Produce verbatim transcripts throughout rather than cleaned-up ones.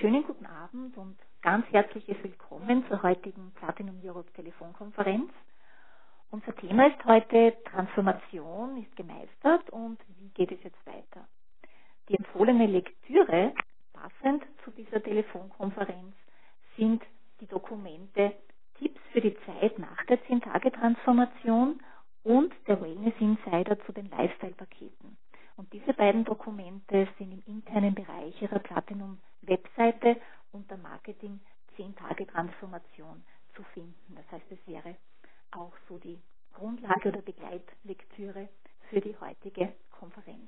schönen guten Abend und ganz herzliches Willkommen zur heutigen Platinum Europe Telefonkonferenz. Unser Thema ist heute Transformation ist gemeistert und wie geht es jetzt weiter? Die empfohlene Lektüre, passend zu dieser Telefonkonferenz, sind die Dokumente Tipps für die Zeit nach der zehn Tage Transformation und der Wellness Insider zu den Lifestyle-Paketen. Und diese beiden Dokumente sind im internen Bereich Ihrer Platinum-Webseite unter Marketing zehn Tage Transformation zu finden. Das heißt, es wäre auch so die Grundlage oder Begleitlektüre für die heutige Konferenz.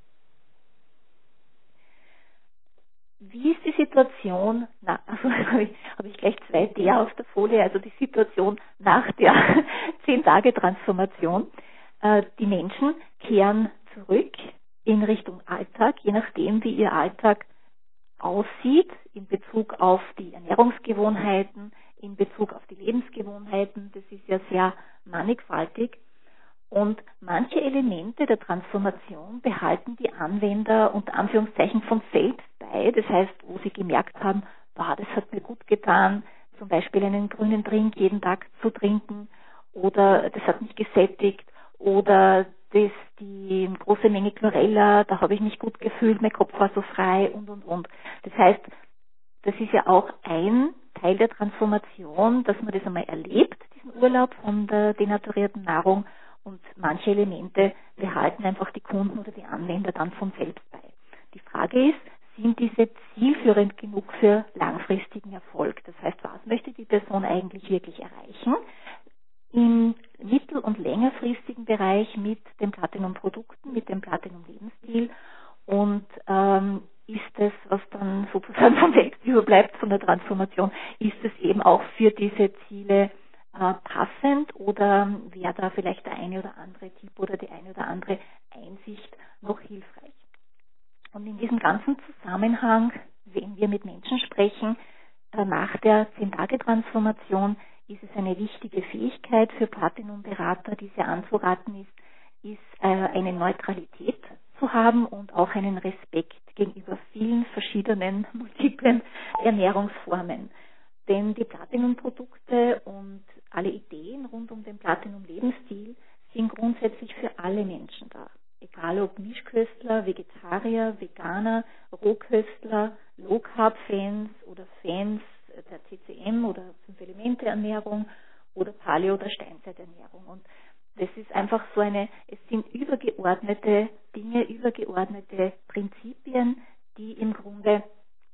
Wie ist die Situation, na, also habe ich, habe ich gleich zwei D auf der Folie, also die Situation nach der zehn Tage Transformation. Äh, die Menschen kehren zurück in Richtung Alltag, je nachdem, wie ihr Alltag aussieht, in Bezug auf die Ernährungsgewohnheiten, in Bezug auf die Lebensgewohnheiten. Das ist ja sehr mannigfaltig. Und manche Elemente der Transformation behalten die Anwender unter Anführungszeichen von selbst bei. Das heißt, wo sie gemerkt haben, wow, das hat mir gut getan, zum Beispiel einen grünen Drink jeden Tag zu trinken oder das hat mich gesättigt oder das, die große Menge Chlorella, da habe ich mich gut gefühlt, mein Kopf war so frei und, und, und. Das heißt, das ist ja auch ein Teil der Transformation, dass man das einmal erlebt, diesen Urlaub von der denaturierten Nahrung. Und manche Elemente behalten einfach die Kunden oder die Anwender dann von selbst bei. Die Frage ist, sind diese zielführend genug für langfristigen Erfolg? Das heißt, was möchte die Person eigentlich wirklich erreichen? Im mittel- und längerfristigen Bereich mit den Platinum-Produkten, mit dem Platinum-Lebensstil und ähm, ist es, was dann sozusagen von selbst überbleibt von der Transformation, ist es eben auch für diese Ziele äh, passend oder wäre da vielleicht der eine oder andere Tipp oder die eine oder andere Einsicht noch hilfreich? Und in diesem ganzen Zusammenhang, wenn wir mit Menschen sprechen, äh, nach der zehn Tage Transformation ist es eine wichtige Fähigkeit für Platinum-Berater, die sehr anzuraten ist, ist äh, eine Neutralität zu haben und auch einen Respekt gegenüber vielen verschiedenen, multiplen Ernährungsformen. Denn die Platinum-Produkte und alle Ideen rund um den Platinum-Lebensstil sind grundsätzlich für alle Menschen da. Egal ob Mischköstler, Vegetarier, Veganer, Rohköstler, Low-Carb-Fans oder Fans der T C M oder Fünf-Elemente-Ernährung oder Paleo- oder Steinzeiternährung. Und das ist einfach so eine, es sind übergeordnete Dinge, übergeordnete Prinzipien, die im Grunde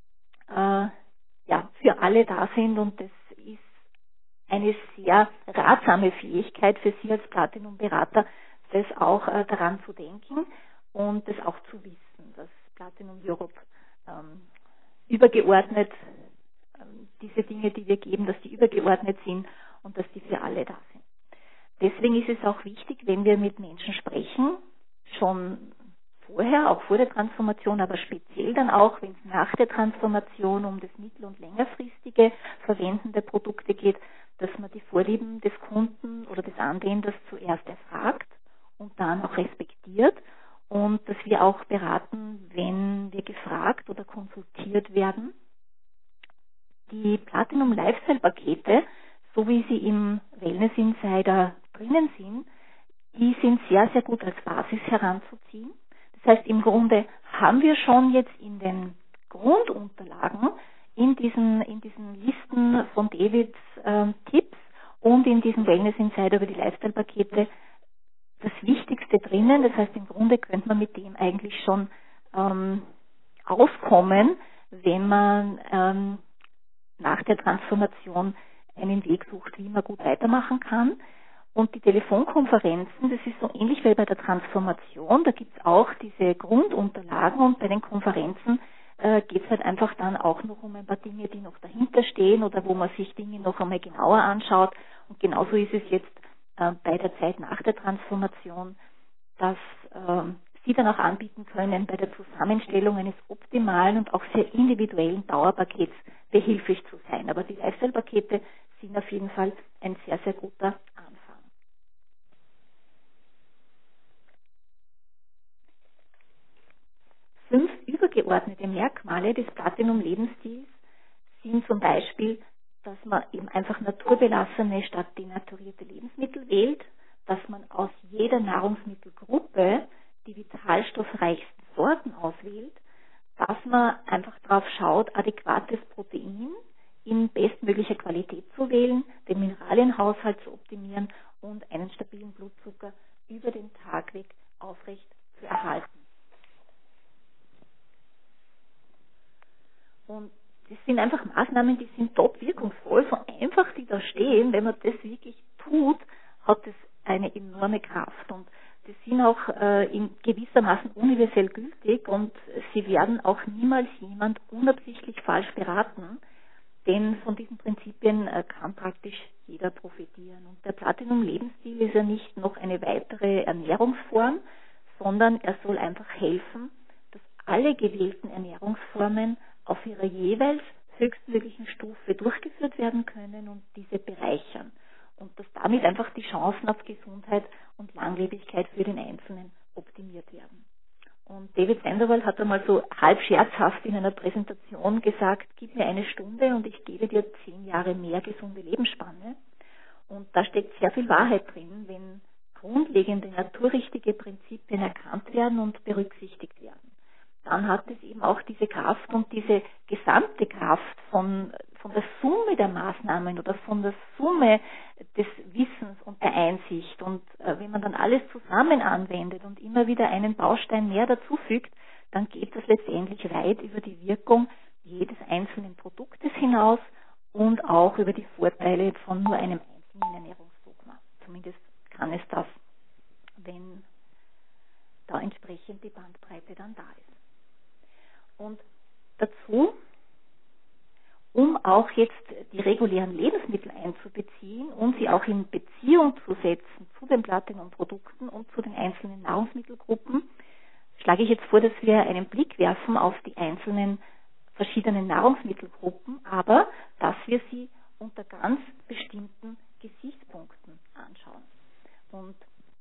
äh, ja, für alle da sind und das ist eine sehr ratsame Fähigkeit für Sie als Platinum-Berater, das auch äh, daran zu denken und das auch zu wissen, dass Platinum Europe ähm, übergeordnet, ähm, diese Dinge, die wir geben, dass die übergeordnet sind und dass die für alle da sind. Deswegen ist es auch wichtig, wenn wir mit Menschen sprechen, schon vorher, auch vor der Transformation, aber speziell dann auch, wenn es nach der Transformation um das mittel- und längerfristige Verwenden der Produkte geht, dass man die Vorlieben des Kunden oder des Anwenders zuerst erfragt und dann auch respektiert und dass wir auch beraten, wenn wir gefragt oder konsultiert werden. Die Platinum Lifestyle Pakete, so wie sie im Wellness Insider drinnen sind, die sind sehr, sehr gut als Basis heranzuziehen. Das heißt, im Grunde haben wir schon jetzt in den Grundunterlagen, in diesen, in diesen Listen von Davids äh, Tipps und in diesem Wellness Insider über die Lifestyle-Pakete das Wichtigste drinnen. Das heißt, im Grunde könnte man mit dem eigentlich schon ähm, auskommen, wenn man ähm, nach der Transformation einen Weg sucht, wie man gut weitermachen kann. Und die Telefonkonferenzen, das ist so ähnlich wie bei der Transformation, da gibt es auch diese Grundunterlagen und bei den Konferenzen äh, geht es halt einfach dann auch noch um ein paar Dinge, die noch dahinter stehen oder wo man sich Dinge noch einmal genauer anschaut. Und genauso ist es jetzt äh, bei der Zeit nach der Transformation, dass äh, Sie dann auch anbieten können, bei der Zusammenstellung eines optimalen und auch sehr individuellen Dauerpakets behilflich zu sein. Aber die Lifestyle-Pakete sind auf jeden Fall ein sehr, sehr guter Anfang. Fünf übergeordnete Merkmale des Platinum-Lebensstils sind zum Beispiel, dass man eben einfach naturbelassene statt denaturierte Lebensmittel wählt, dass man aus jeder Nahrungsmittelgruppe die vitalstoffreichsten Sorten auswählt, dass man einfach darauf schaut, adäquates Protein in bestmöglicher Qualität zu wählen, den Mineralienhaushalt zu optimieren und einen stabilen Blutzucker über den Tag weg aufrecht zu erhalten. Und das sind einfach Maßnahmen, die sind top wirkungsvoll. So einfach die da stehen, wenn man das wirklich tut, hat das eine enorme Kraft. Und die sind auch äh, in gewissermaßen universell gültig und sie werden auch niemals jemand unabsichtlich falsch beraten, denn von diesen Prinzipien äh, kann praktisch jeder profitieren. Und der Platinum-Lebensstil ist ja nicht noch eine weitere Ernährungsform, sondern er soll einfach helfen, dass alle gewählten Ernährungsformen auf ihrer jeweils höchstmöglichen Stufe durchgeführt werden können und diese bereichern. Und dass damit einfach die Chancen auf Gesundheit und Langlebigkeit für den Einzelnen optimiert werden. Und David Sandoval hat einmal so halb scherzhaft in einer Präsentation gesagt, gib mir eine Stunde und ich gebe dir zehn Jahre mehr gesunde Lebensspanne. Und da steckt sehr viel Wahrheit drin, wenn grundlegende naturrichtige Prinzipien erkannt werden und berücksichtigt werden. Dann hat es eben auch diese Kraft und diese gesamte Kraft von, von der Summe der Maßnahmen oder von der Summe des Wissens und der Einsicht. Und äh, wenn man dann alles zusammen anwendet und immer wieder einen Baustein mehr dazufügt, dann geht das letztendlich weit über die Wirkung jedes einzelnen Produktes hinaus und auch über die Vorteile von nur einem einzelnen Ernährungsdogma. Zumindest kann es das, wenn da entsprechend die Bandbreite dann da ist. Und dazu, um auch jetzt die regulären Lebensmittel einzubeziehen und sie auch in Beziehung zu setzen zu den Platinum-Produkten und zu den einzelnen Nahrungsmittelgruppen, schlage ich jetzt vor, dass wir einen Blick werfen auf die einzelnen verschiedenen Nahrungsmittelgruppen, aber dass wir sie unter ganz bestimmten Gesichtspunkten anschauen. Und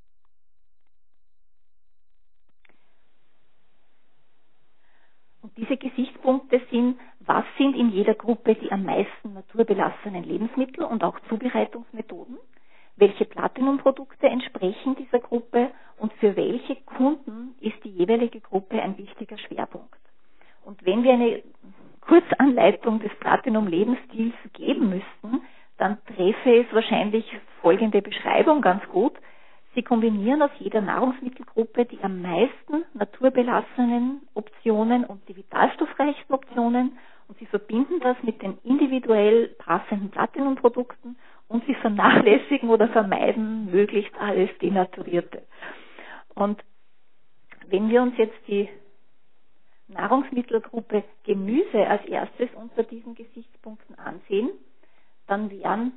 Und diese Gesichtspunkte sind, was sind in jeder Gruppe die am meisten naturbelassenen Lebensmittel und auch Zubereitungsmethoden, welche Platinum-Produkte entsprechen dieser Gruppe und für welche Kunden ist die jeweilige Gruppe ein wichtiger Schwerpunkt. Und wenn wir eine Kurzanleitung des Platinum-Lebensstils geben müssten, dann treffe es wahrscheinlich folgende Beschreibung ganz gut. Sie kombinieren aus jeder Nahrungsmittelgruppe die am meisten naturbelassenen Optionen und die vitalstoffreichsten Optionen und sie verbinden das mit den individuell passenden Platinum-Produkten und sie vernachlässigen oder vermeiden möglichst alles Denaturierte. Und wenn wir uns jetzt die Nahrungsmittelgruppe Gemüse als erstes unter diesen Gesichtspunkten ansehen, dann wären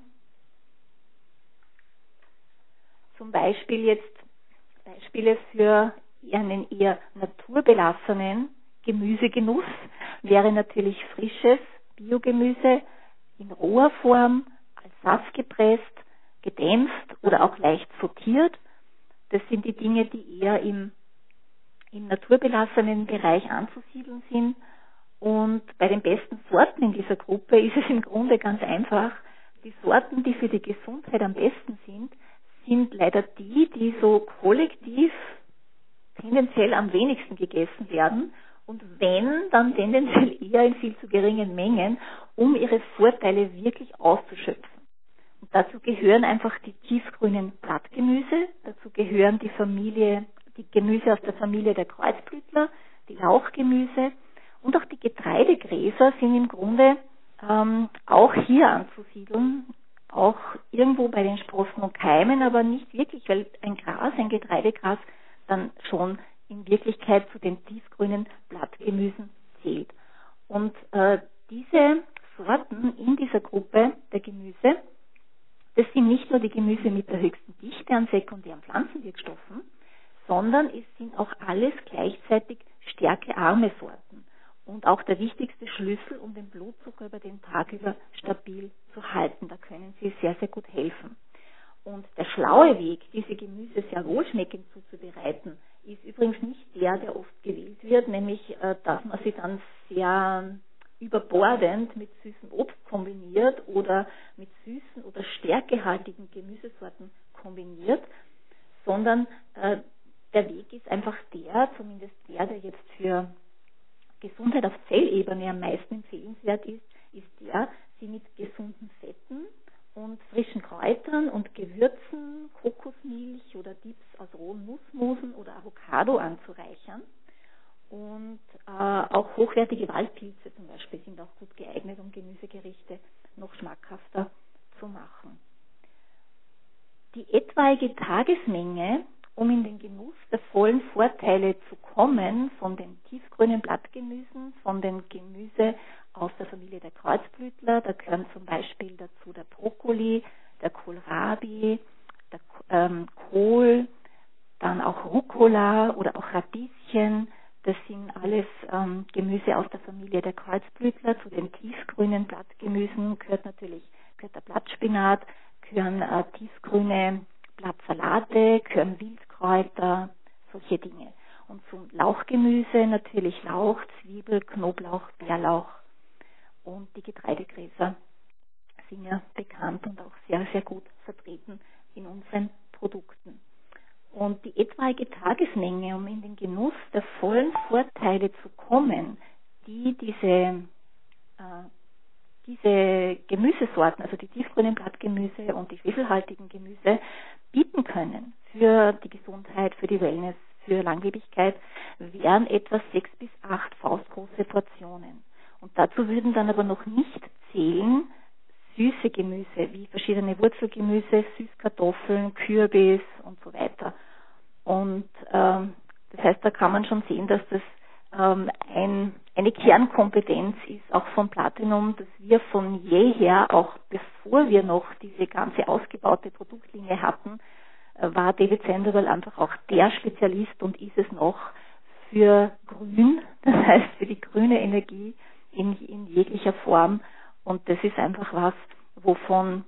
zum Beispiel jetzt Beispiele für einen eher naturbelassenen Gemüsegenuss wäre natürlich frisches Biogemüse in roher Form, als Saft gepresst, gedämpft oder auch leicht sortiert. Das sind die Dinge, die eher im, im naturbelassenen Bereich anzusiedeln sind. Und bei den besten Sorten in dieser Gruppe ist es im Grunde ganz einfach. Die Sorten, die für die Gesundheit am besten sind, sind leider die, die so kollektiv tendenziell am wenigsten gegessen werden und wenn, dann tendenziell eher in viel zu geringen Mengen, um ihre Vorteile wirklich auszuschöpfen. Und dazu gehören einfach die tiefgrünen Blattgemüse, dazu gehören die Familie, die Gemüse aus der Familie der Kreuzblütler, die Lauchgemüse und auch die Getreidegräser sind im Grunde ähm, auch hier anzusiedeln, auch irgendwo bei den Sprossen und Keimen, aber nicht wirklich, weil ein Gras, ein Getreidegras, dann schon in Wirklichkeit zu den tiefgrünen Blattgemüsen zählt. Und äh, diese Sorten in dieser Gruppe der Gemüse, das sind nicht nur die Gemüse mit der höchsten Dichte an sekundären Pflanzenwirkstoffen, sondern es sind auch alles gleichzeitig stärkearme Sorten. Und auch der wichtigste Schlüssel, um den Blutzucker über den Tag über stabil zu halten. Da können sie sehr, sehr gut helfen. Und der schlaue Weg, diese Gemüse sehr wohlschmeckend zuzubereiten, ist übrigens nicht der, der oft gewählt wird, nämlich, dass man sie dann sehr überbordend mit süßem Obst kombiniert oder mit süßen oder stärkehaltigen Gemüsesorten kombiniert, sondern äh, der Weg ist einfach der, zumindest der, der jetzt für Gesundheit auf Zellebene am meisten empfehlenswert ist, ist der, sie mit gesunden Fetten und frischen Kräutern und Gewürzen, Kokosmilch oder Dips aus rohen Nussmusen oder Avocado anzureichern. Und äh, auch hochwertige Waldpilze zum Beispiel sind auch gut geeignet, um Gemüsegerichte noch schmackhafter zu machen. Die etwaige Tagesmenge, um in den Genuss der vollen Vorteile zu kommen von den tiefgrünen Blattgemüsen, von den Gemüse aus der Familie der Kreuzblütler, da gehören zum Beispiel dazu der Brokkoli, der Kohlrabi, der ähm, Kohl, dann auch Rucola oder auch Radieschen. Das sind alles ähm, Gemüse aus der Familie der Kreuzblütler. Zu den tiefgrünen Blattgemüsen gehört natürlich gehört der Blattspinat, gehören äh, tiefgrüne Blattsalate, gehören Wildkräuter, solche Dinge. Und zum Lauchgemüse natürlich Lauch, Zwiebel, Knoblauch, Bärlauch und die Getreidegräser sind ja bekannt und auch sehr, sehr gut vertreten in unseren Produkten. Und die etwaige Tagesmenge, um in den Genuss der vollen Vorteile zu kommen, die diese, äh, diese Gemüsesorten, also die tiefgrünen Blattgemüse und die schwefelhaltigen Gemüse, bieten können für die Gesundheit, für die Wellness, für Langlebigkeit, wären etwa sechs bis acht faustgroße Portionen. Und dazu würden dann aber noch nicht zählen süße Gemüse, wie verschiedene Wurzelgemüse, Süßkartoffeln, Kürbis und so weiter. Und ähm, das heißt, da kann man schon sehen, dass das ähm, ein, eine Kernkompetenz ist, auch von Platinum, dass wir von jeher, auch bevor wir noch diese ganze ausgebaute Produktlinie hatten, äh, war David Sandoval einfach auch der Spezialist und ist es noch für Grün, das heißt für die grüne Energie in, in jeglicher Form. Und das ist einfach was, wovon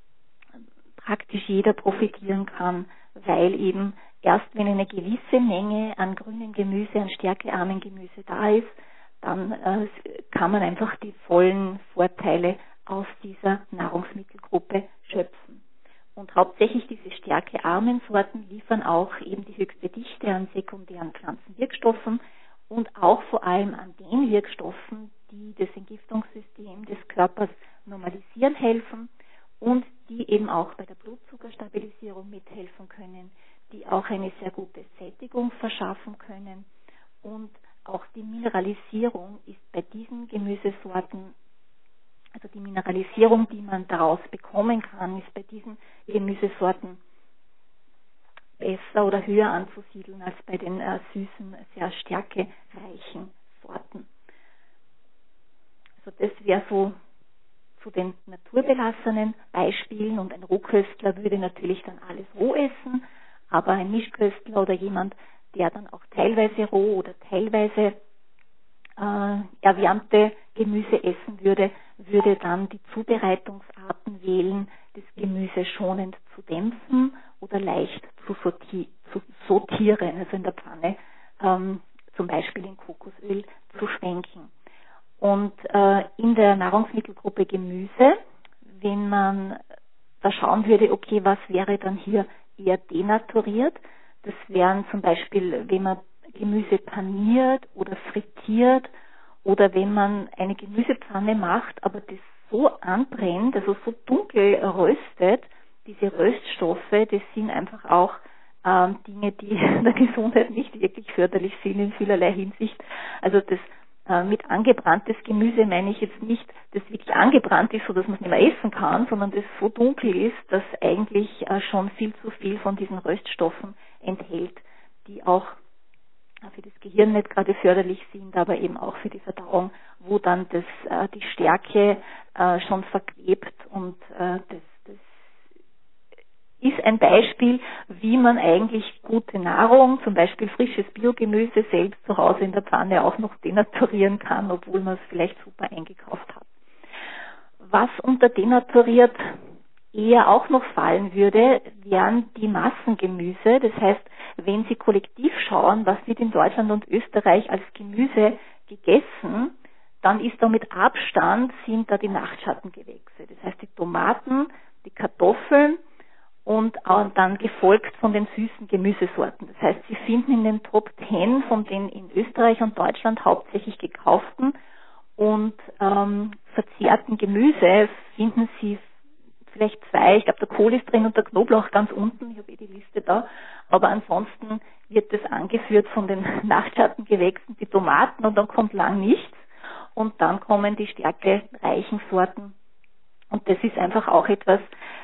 praktisch jeder profitieren kann, weil eben erst wenn eine gewisse Menge an grünem Gemüse, an stärkearmen Gemüse da ist, dann äh, kann man einfach die vollen Vorteile aus dieser Nahrungsmittelgruppe schöpfen. Und hauptsächlich diese stärkearmen Sorten liefern auch eben die höchste Dichte an sekundären Pflanzenwirkstoffen und auch vor allem an den Wirkstoffen, die das Entgiftungssystem des Körpers normalisieren helfen und die eben auch bei der Blutzuckerstabilisierung mithelfen können, die auch eine sehr gute Sättigung verschaffen können. Und auch die Mineralisierung ist bei diesen Gemüsesorten, also die Mineralisierung, die man daraus bekommen kann, ist bei diesen Gemüsesorten besser oder höher anzusiedeln als bei den äh, süßen, sehr stärkereichen Sorten. Also das wäre so zu den naturbelassenen Beispielen, und ein Rohköstler würde natürlich dann alles roh essen, aber ein Mischköstler oder jemand, der dann auch teilweise roh oder teilweise äh, erwärmte Gemüse essen würde, würde dann die Zubereitungsarten wählen, das Gemüse schonend zu dämpfen oder leicht zu, sorti- zu sortieren, also in der Pfanne ähm, zum Beispiel in Kokosöl zu schwenken. Und äh, in der Nahrungsmittelgruppe Gemüse, wenn man da schauen würde, okay, was wäre dann hier eher denaturiert, das wären zum Beispiel, wenn man Gemüse paniert oder frittiert oder wenn man eine Gemüsepfanne macht, aber das so anbrennt, also so dunkel röstet, diese Röststoffe, das sind einfach auch ähm, Dinge, die der Gesundheit nicht wirklich förderlich sind in vielerlei Hinsicht. Also das äh, mit angebranntes Gemüse meine ich jetzt nicht, das wirklich angebrannt ist, so dass man es nicht mehr essen kann, sondern das so dunkel ist, dass eigentlich äh, schon viel zu viel von diesen Röststoffen enthält, die auch für das Gehirn nicht gerade förderlich sind, aber eben auch für die Verdauung, wo dann das, äh, die Stärke äh, schon verklebt, und äh, das, das ist ein Beispiel, wie man eigentlich gute Nahrung, zum Beispiel frisches Biogemüse, selbst zu Hause in der Pfanne auch noch denaturieren kann, obwohl man es vielleicht super eingekauft hat. Was unter denaturiert eher auch noch fallen würde, wären die Massengemüse. Das heißt, wenn Sie kollektiv schauen, was wird in Deutschland und Österreich als Gemüse gegessen, dann ist da mit Abstand, sind da die Nachtschattengewächse. Das heißt, die Tomaten, die Kartoffeln und dann gefolgt von den süßen Gemüsesorten. Das heißt, Sie finden in den Top zehn von den in Österreich und Deutschland hauptsächlich gekauften und ähm, verzehrten Gemüse finden Sie vielleicht zwei, ich glaube der Kohl ist drin und der Knoblauch ganz unten, ich habe eh die Liste da, aber ansonsten wird das angeführt von den Nachtschattengewächsen, die Tomaten und dann kommt lang nichts und dann kommen die stärkereichen Sorten und das ist einfach auch etwas,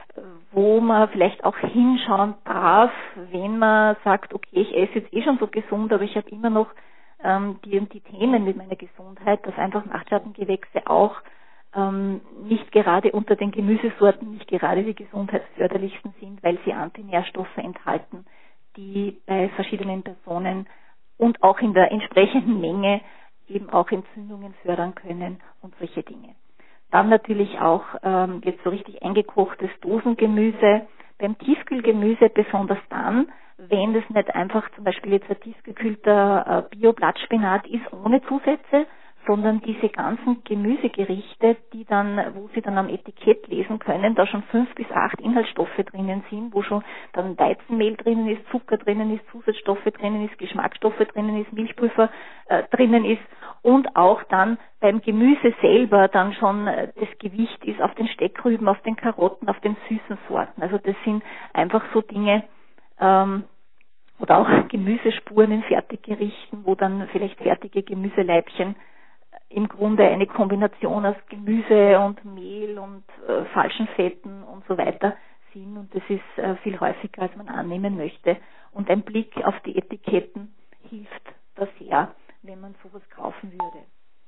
wo man vielleicht auch hinschauen darf, wenn man sagt, okay, ich esse jetzt eh schon so gesund, aber ich habe immer noch ähm, die und die Themen mit meiner Gesundheit, dass einfach Nachtschattengewächse auch ähm, nicht gerade unter den Gemüsesorten nicht gerade die gesundheitsförderlichsten sind, weil sie Antinährstoffe enthalten, die bei verschiedenen Personen und auch in der entsprechenden Menge eben auch Entzündungen fördern können und solche Dinge. Dann natürlich auch ähm, jetzt so richtig eingekochtes Dosengemüse. Beim Tiefkühlgemüse besonders dann, wenn das nicht einfach zum Beispiel jetzt ein tiefgekühlter äh, Bio-Blattspinat ist ohne Zusätze, sondern diese ganzen Gemüsegerichte, die dann, wo Sie dann am Etikett lesen können, da schon fünf bis acht Inhaltsstoffe drinnen sind, wo schon dann Weizenmehl drinnen ist, Zucker drinnen ist, Zusatzstoffe drinnen ist, Geschmacksstoffe drinnen ist, Milchpulver äh, drinnen ist und auch dann beim Gemüse selber dann schon äh, das Gewicht ist auf den Steckrüben, auf den Karotten, auf den süßen Sorten. Also das sind einfach so Dinge, ähm, oder auch Gemüsespuren in Fertiggerichten, wo dann vielleicht fertige Gemüseleibchen im Grunde eine Kombination aus Gemüse und Mehl und äh, falschen Fetten und so weiter sind und das ist äh, viel häufiger, als man annehmen möchte. Und ein Blick auf die Etiketten hilft da sehr, wenn man sowas kaufen würde.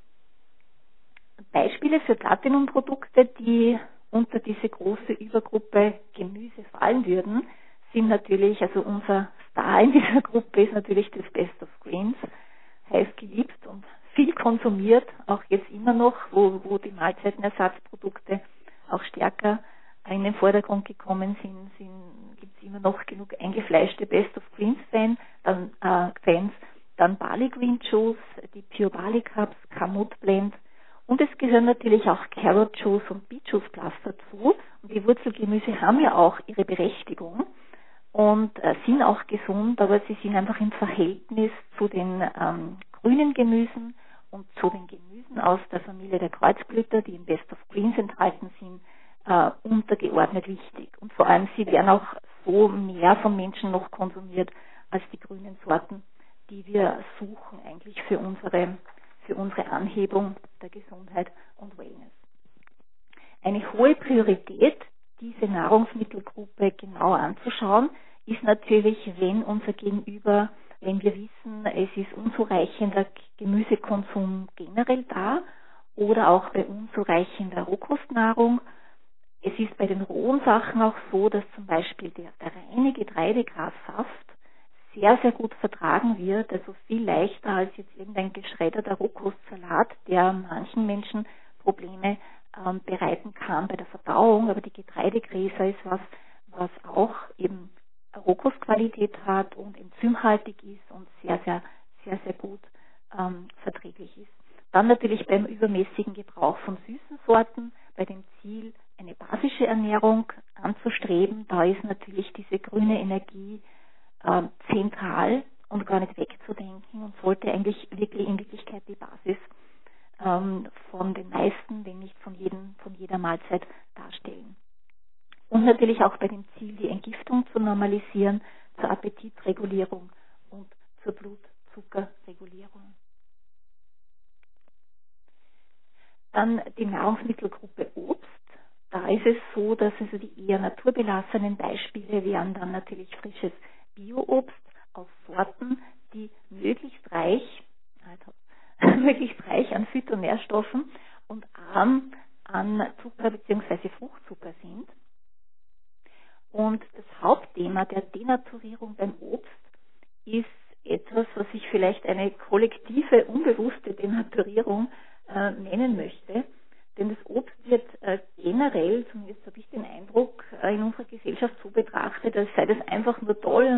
Beispiele für Platinum-Produkte, die unter diese große Übergruppe Gemüse fallen würden, sind natürlich, also unser Star in dieser Gruppe ist natürlich das Best of Greens, heiß geliebt und viel konsumiert, auch jetzt immer noch, wo, wo die Mahlzeitenersatzprodukte auch stärker in den Vordergrund gekommen sind, sind gibt es immer noch genug eingefleischte Best of Greens Fan, dann, äh, Fans, dann Barley Green Juice, die Pure Barley Cups, Kamut Blend und es gehören natürlich auch Carrot Juice und Beet Juice Plus dazu und die Wurzelgemüse haben ja auch ihre Berechtigung und äh, sind auch gesund, aber sie sind einfach im Verhältnis zu den ähm, grünen Gemüsen und zu den Gemüsen aus der Familie der Kreuzblüter, die im Best of Greens enthalten sind, äh, untergeordnet wichtig. Und vor allem, sie werden auch so mehr von Menschen noch konsumiert als die grünen Sorten, die wir suchen eigentlich für unsere, für unsere Anhebung der Gesundheit und Wellness. Eine hohe Priorität, diese Nahrungsmittelgruppe genau anzuschauen, ist natürlich, wenn unser Gegenüber, wenn wir wissen, es ist unzureichender Gemüsekonsum generell da oder auch bei unzureichender Rohkostnahrung. Es ist bei den rohen Sachen auch so, dass zum Beispiel der, der reine Getreidegrassaft sehr, sehr gut vertragen wird, also viel leichter als jetzt irgendein geschredderter Rohkostsalat, der manchen Menschen Probleme ähm, bereiten kann bei der Verdauung, aber die Getreidegräser ist was, was auch eben Rohkostqualität hat und enzymhaltig ist und sehr, sehr, sehr, sehr gut ähm, verträglich ist. Dann natürlich beim übermäßigen Gebrauch von süßen Sorten, bei dem Ziel, eine basische Ernährung anzustreben, da ist natürlich diese grüne Energie äh, zentral und gar nicht wegzudenken und sollte eigentlich wirklich in Wirklichkeit die Basis ähm, von den meisten, wenn nicht von jedem, von jeder Mahlzeit darstellen. Und natürlich auch bei dem Ziel, die Entgiftung zu normalisieren, zur Appetitregulierung und zur Blutzuckerregulierung. Dann die Nahrungsmittelgruppe Obst. Da ist es so, dass also die eher naturbelassenen Beispiele wären dann natürlich frisches Bio-Obst aus Sorten, die möglichst reich, also, möglichst reich an Phytonährstoffen und arm an Zucker bzw. Fruchtzucker sind. Und das Hauptthema der Denaturierung beim Obst ist etwas, was ich vielleicht eine kollektive, unbewusste Denaturierung äh, nennen möchte. Denn das Obst wird äh, generell, zumindest habe ich den Eindruck,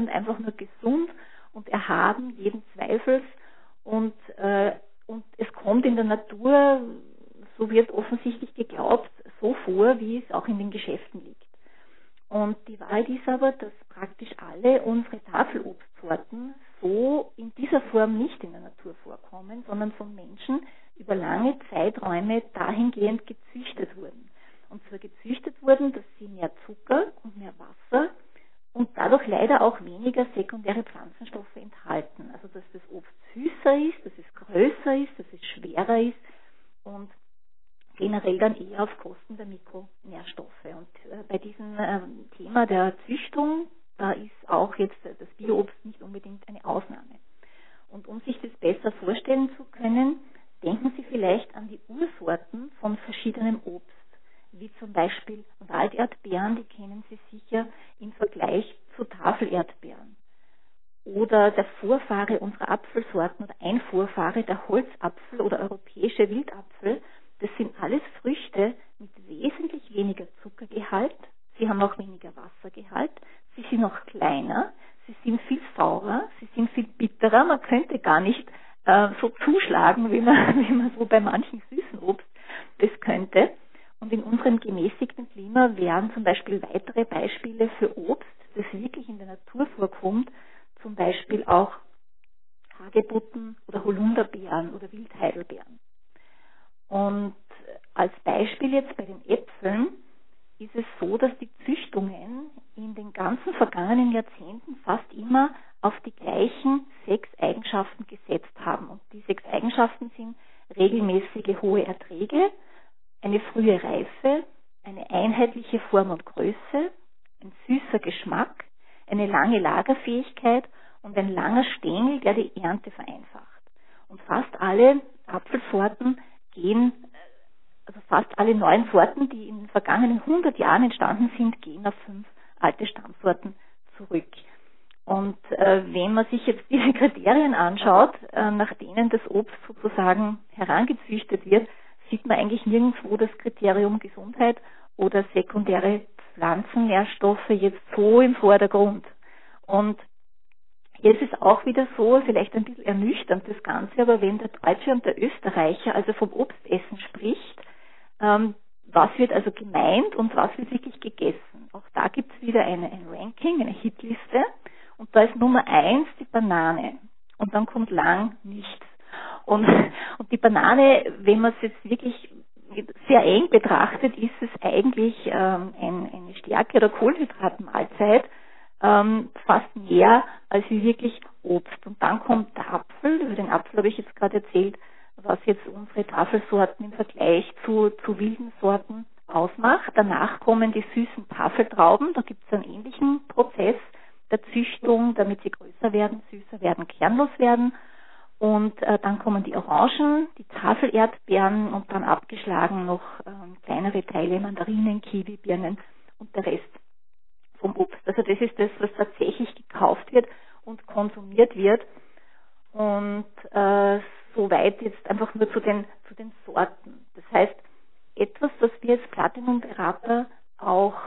sind einfach nur gesund und erhaben jeden Zweifels und, äh, und es kommt in der Natur, so wird offensichtlich geglaubt, so vor, wie es auch in den Geschäften liegt. Und die Wahrheit ist aber, dass praktisch alle unsere Tafelobstsorten so in dieser Form nicht in der Natur vorkommen, sondern von Menschen über lange Zeiträume dahingehend gezüchtet wurden. Und zwar gezüchtet wurden, dass sie mehr Zucker und mehr Wasser und dadurch leider auch weniger sekundäre Pflanzenstoffe enthalten. Also dass das Obst süßer ist, dass es größer ist, dass es schwerer ist und generell dann eher auf Kosten der Mikronährstoffe. Und äh, bei diesem äh, Thema der Züchtung, da ist auch jetzt äh, das Bioobst nicht unbedingt eine Ausnahme. Und um sich das besser vorstellen zu können, denken Sie vielleicht an die Ursorten von verschiedenem Obst, wie zum Beispiel Walderdbeeren, die kennen Sie sicher im Vergleich zu Tafelerdbeeren. Oder der Vorfahre unserer Apfelsorten oder ein Vorfahre, der Holzapfel oder europäische Wildapfel, das sind alles Früchte mit wesentlich weniger Zuckergehalt. Sie haben auch weniger Wassergehalt. Sie sind noch kleiner. Sie sind viel saurer. Sie sind viel bitterer. Man könnte gar nicht äh, so zuschlagen, wie man, wie man so bei manchen süßen Obst das könnte. Und in unserem gemäßigten Klima wären zum Beispiel weitere Beispiele für Obst, das wirklich in der Natur vorkommt, zum Beispiel auch Hagebutten oder Holunderbeeren oder Wildheidelbeeren. Und als Beispiel jetzt bei den Äpfeln ist es so, dass die Züchtungen in den ganzen vergangenen Jahrzehnten fast immer auf die gleichen sechs Eigenschaften gesetzt haben. Und die sechs Eigenschaften sind regelmäßige hohe Erträge, eine frühe Reife, eine einheitliche Form und Größe, ein süßer Geschmack, eine lange Lagerfähigkeit und ein langer Stängel, der die Ernte vereinfacht. Und fast alle Apfelsorten gehen, also fast alle neuen Sorten, die in den vergangenen hundert Jahren entstanden sind, gehen auf fünf alte Stammsorten zurück. Und äh, wenn man sich jetzt diese Kriterien anschaut, äh, nach denen das Obst sozusagen herangezüchtet wird, sieht man eigentlich nirgendwo das Kriterium Gesundheit oder sekundäre Pflanzennährstoffe jetzt so im Vordergrund. Und jetzt ist auch wieder so, vielleicht ein bisschen ernüchternd das Ganze, aber wenn der Deutsche und der Österreicher also vom Obstessen spricht, ähm, was wird also gemeint und was wird wirklich gegessen? Auch da gibt es wieder eine, ein Ranking, eine Hitliste und da ist Nummer eins die Banane und dann kommt lang nichts. Und, und die Banane, wenn man es jetzt wirklich sehr eng betrachtet, ist es eigentlich ähm, ein, eine Stärke- oder Kohlenhydratmahlzeit, ähm, fast mehr als wie wirklich Obst. Und dann kommt der Apfel, über den Apfel habe ich jetzt gerade erzählt, was jetzt unsere Tafelsorten im Vergleich zu, zu wilden Sorten ausmacht. Danach kommen die süßen Tafeltrauben, da gibt es einen ähnlichen Prozess der Züchtung, damit sie größer werden, süßer werden, kernlos werden. Und äh, dann kommen die Orangen, die Tafelerdbeeren und dann abgeschlagen noch ähm, kleinere Teile, Mandarinen, Kiwi, Birnen und der Rest vom Obst. Also das ist das, was tatsächlich gekauft wird und konsumiert wird. Und äh, soweit jetzt einfach nur zu den, zu den Sorten. Das heißt, etwas, was wir als Platinum-Berater auch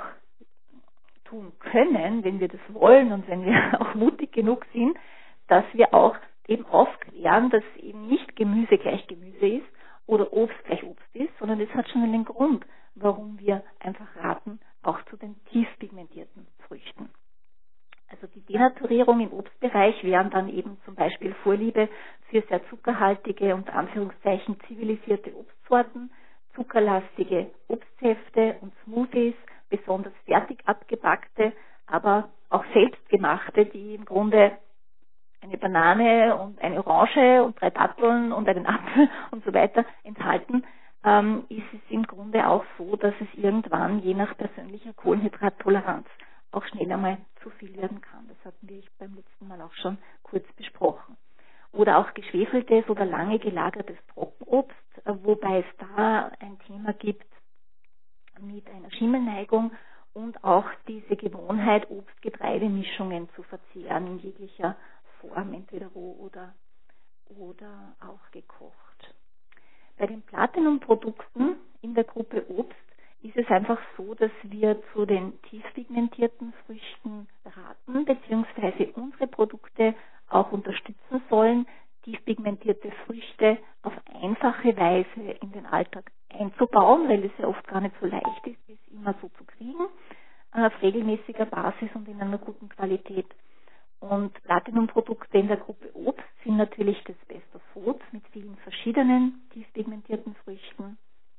tun können, wenn wir das wollen und wenn wir auch mutig genug sind, dass wir auch eben aufklären, dass eben nicht Gemüse gleich Gemüse ist oder Obst gleich Obst ist, sondern es hat schon einen Grund, warum wir einfach raten, auch zu den tiefpigmentierten Früchten. Also die Denaturierung im Obstbereich wären dann eben zum Beispiel Vorliebe für sehr zuckerhaltige, unter Anführungszeichen zivilisierte Obstsorten, zuckerlastige Obstsäfte und Smoothies, besonders fertig abgepackte, aber auch selbstgemachte, die im Grunde eine Banane und eine Orange und drei Datteln und einen Apfel und so weiter enthalten, ähm, ist es im Grunde auch so, dass es irgendwann je nach persönlicher Kohlenhydrattoleranz auch schnell einmal zu viel werden kann. Das hatten wir beim letzten Mal auch schon kurz besprochen. Oder auch geschwefeltes oder lange gelagertes Trockenobst, wobei es da ein Thema gibt mit einer Schimmelneigung und auch diese Gewohnheit, Obst-Getreide-Mischungen zu verzehren in jeglicher Form, entweder roh oder, oder auch gekocht. Bei den Platinum-Produkten in der Gruppe Obst ist es einfach so, dass wir zu den tiefpigmentierten Früchten raten, beziehungsweise unsere Produkte auch unterstützen sollen, tiefpigmentierte Früchte auf einfache Weise in den Alltag einzubauen, weil es ja oft gar nicht so leicht ist, es immer so zu kriegen, auf regelmäßiger Basis und in einer guten Qualität. Und Platinum-Produkte in der Gruppe Obst sind natürlich das Best of Fruits mit vielen verschiedenen tiefpigmentierten Früchten.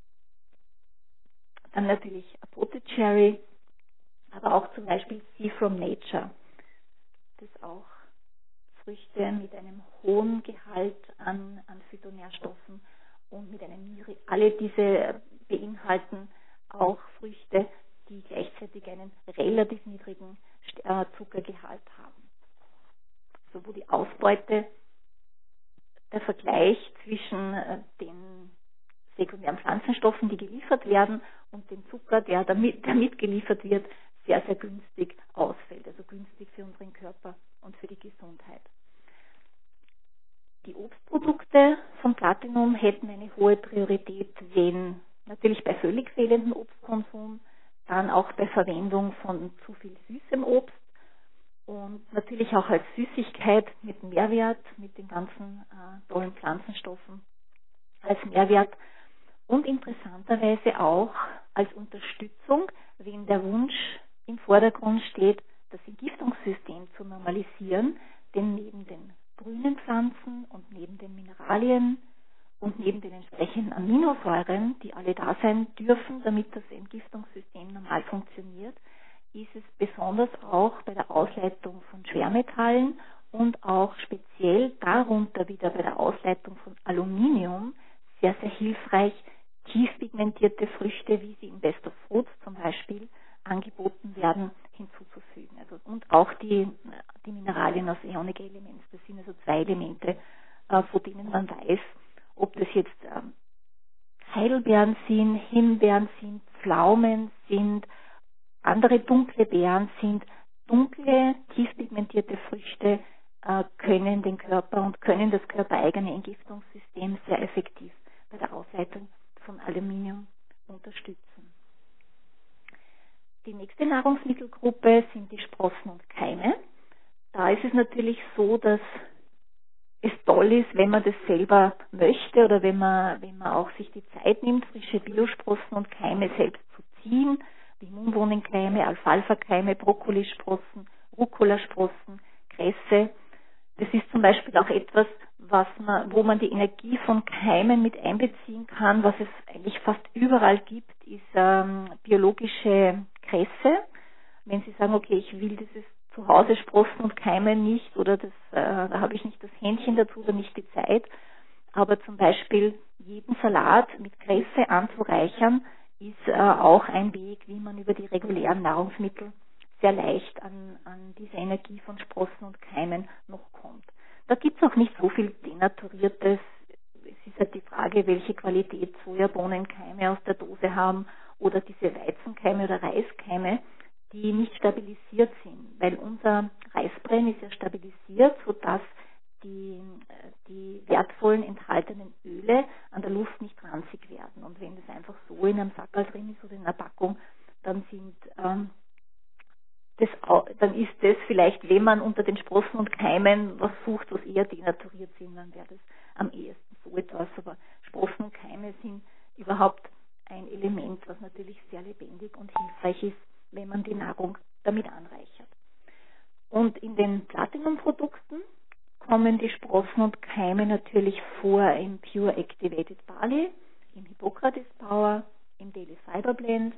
Dann natürlich Apothecary, aber auch zum Beispiel Sea from Nature. Das auch Früchte mit einem hohen Gehalt an, an Phytonährstoffen und mit einem niedrig, alle diese beinhalten auch Früchte, die gleichzeitig einen relativ niedrigen äh, Zuckergehalt haben. So wo die Ausbeute, der Vergleich zwischen äh, den sekundären Pflanzenstoffen, die geliefert werden, und dem Zucker, der damit, damit geliefert wird, sehr, sehr günstig ausfällt, also günstig für unseren Körper und für die Gesundheit. Die Obstprodukte von Platinum hätten eine hohe Priorität, wenn natürlich bei völlig fehlendem Obstkonsum, dann auch bei Verwendung von zu viel süßem Obst und natürlich auch als Süßigkeit mit Mehrwert, mit den ganzen äh, tollen Pflanzenstoffen als Mehrwert und interessanterweise auch als Unterstützung, wenn der Wunsch im Vordergrund steht, das Entgiftungssystem zu normalisieren, denn neben den grünen Pflanzen und neben den Mineralien und neben den entsprechenden Aminosäuren, die alle da sein dürfen, damit das Entgiftungssystem normal funktioniert, ist es besonders auch bei der Ausleitung von Schwermetallen und auch speziell darunter wieder bei der Ausleitung von Aluminium sehr, sehr hilfreich, tiefpigmentierte Früchte, wie sie in Best of Fruits zum Beispiel angeboten werden, hinzuzufügen. Also, und auch die, die Mineralien aus Ionic Elements. Das sind also zwei Elemente, äh, von denen man weiß, ob das jetzt ähm, Heidelbeeren sind, Himbeeren sind, Pflaumen sind, andere dunkle Beeren sind. Dunkle, tiefpigmentierte Früchte äh, können den Körper und können das körpereigene Entgiftungssystem sehr effektiv bei der Ausleitung von Aluminium unterstützen. Die nächste Nahrungsmittelgruppe sind die Sprossen und Keime. Da ist es natürlich so, dass es toll ist, wenn man das selber möchte oder wenn man, wenn man auch sich die Zeit nimmt, frische Biosprossen und Keime selbst zu ziehen, wie Mungbohnenkeime, Alfalfa-Keime, Brokkolisprossen, Rucola-Sprossen, Kresse. Das ist zum Beispiel auch etwas, was man, wo man die Energie von Keimen mit einbeziehen kann. Was es eigentlich fast überall gibt, ist ähm, biologische Kresse. Wenn Sie sagen, okay, ich will dieses zu Hause Sprossen und Keime nicht oder das, äh, da habe ich nicht das Händchen dazu oder nicht die Zeit, aber zum Beispiel jeden Salat mit Kresse anzureichern, ist äh, auch ein Weg, wie man über die regulären Nahrungsmittel sehr leicht an, an diese Energie von Sprossen und Keimen noch kommt. Da gibt es auch nicht so viel Denaturiertes. Es ist halt die Frage, welche Qualität Sojabohnenkeime aus der Dose haben oder diese Weizenkeime oder Reiskeime, die nicht stabilisiert sind, weil unser Reisbrenn ist ja stabilisiert, sodass die, die wertvollen enthaltenen Öle an der Luft nicht ranzig werden. Und wenn das einfach so in einem Sackerl drin ist oder in einer Packung, dann sind ähm, das, dann ist das vielleicht, wenn man unter den Sprossen und Keimen was sucht, was eher denaturiert sind, dann wäre das am ehesten so etwas. Aber Sprossen und Keime sind überhaupt ein Element, was natürlich sehr lebendig und hilfreich ist, wenn man die Nahrung damit anreichert. Und in den Platinum-Produkten kommen die Sprossen und Keime natürlich vor im Pure Activated Barley, im Hippocrates Power, im Daily Fiber Blend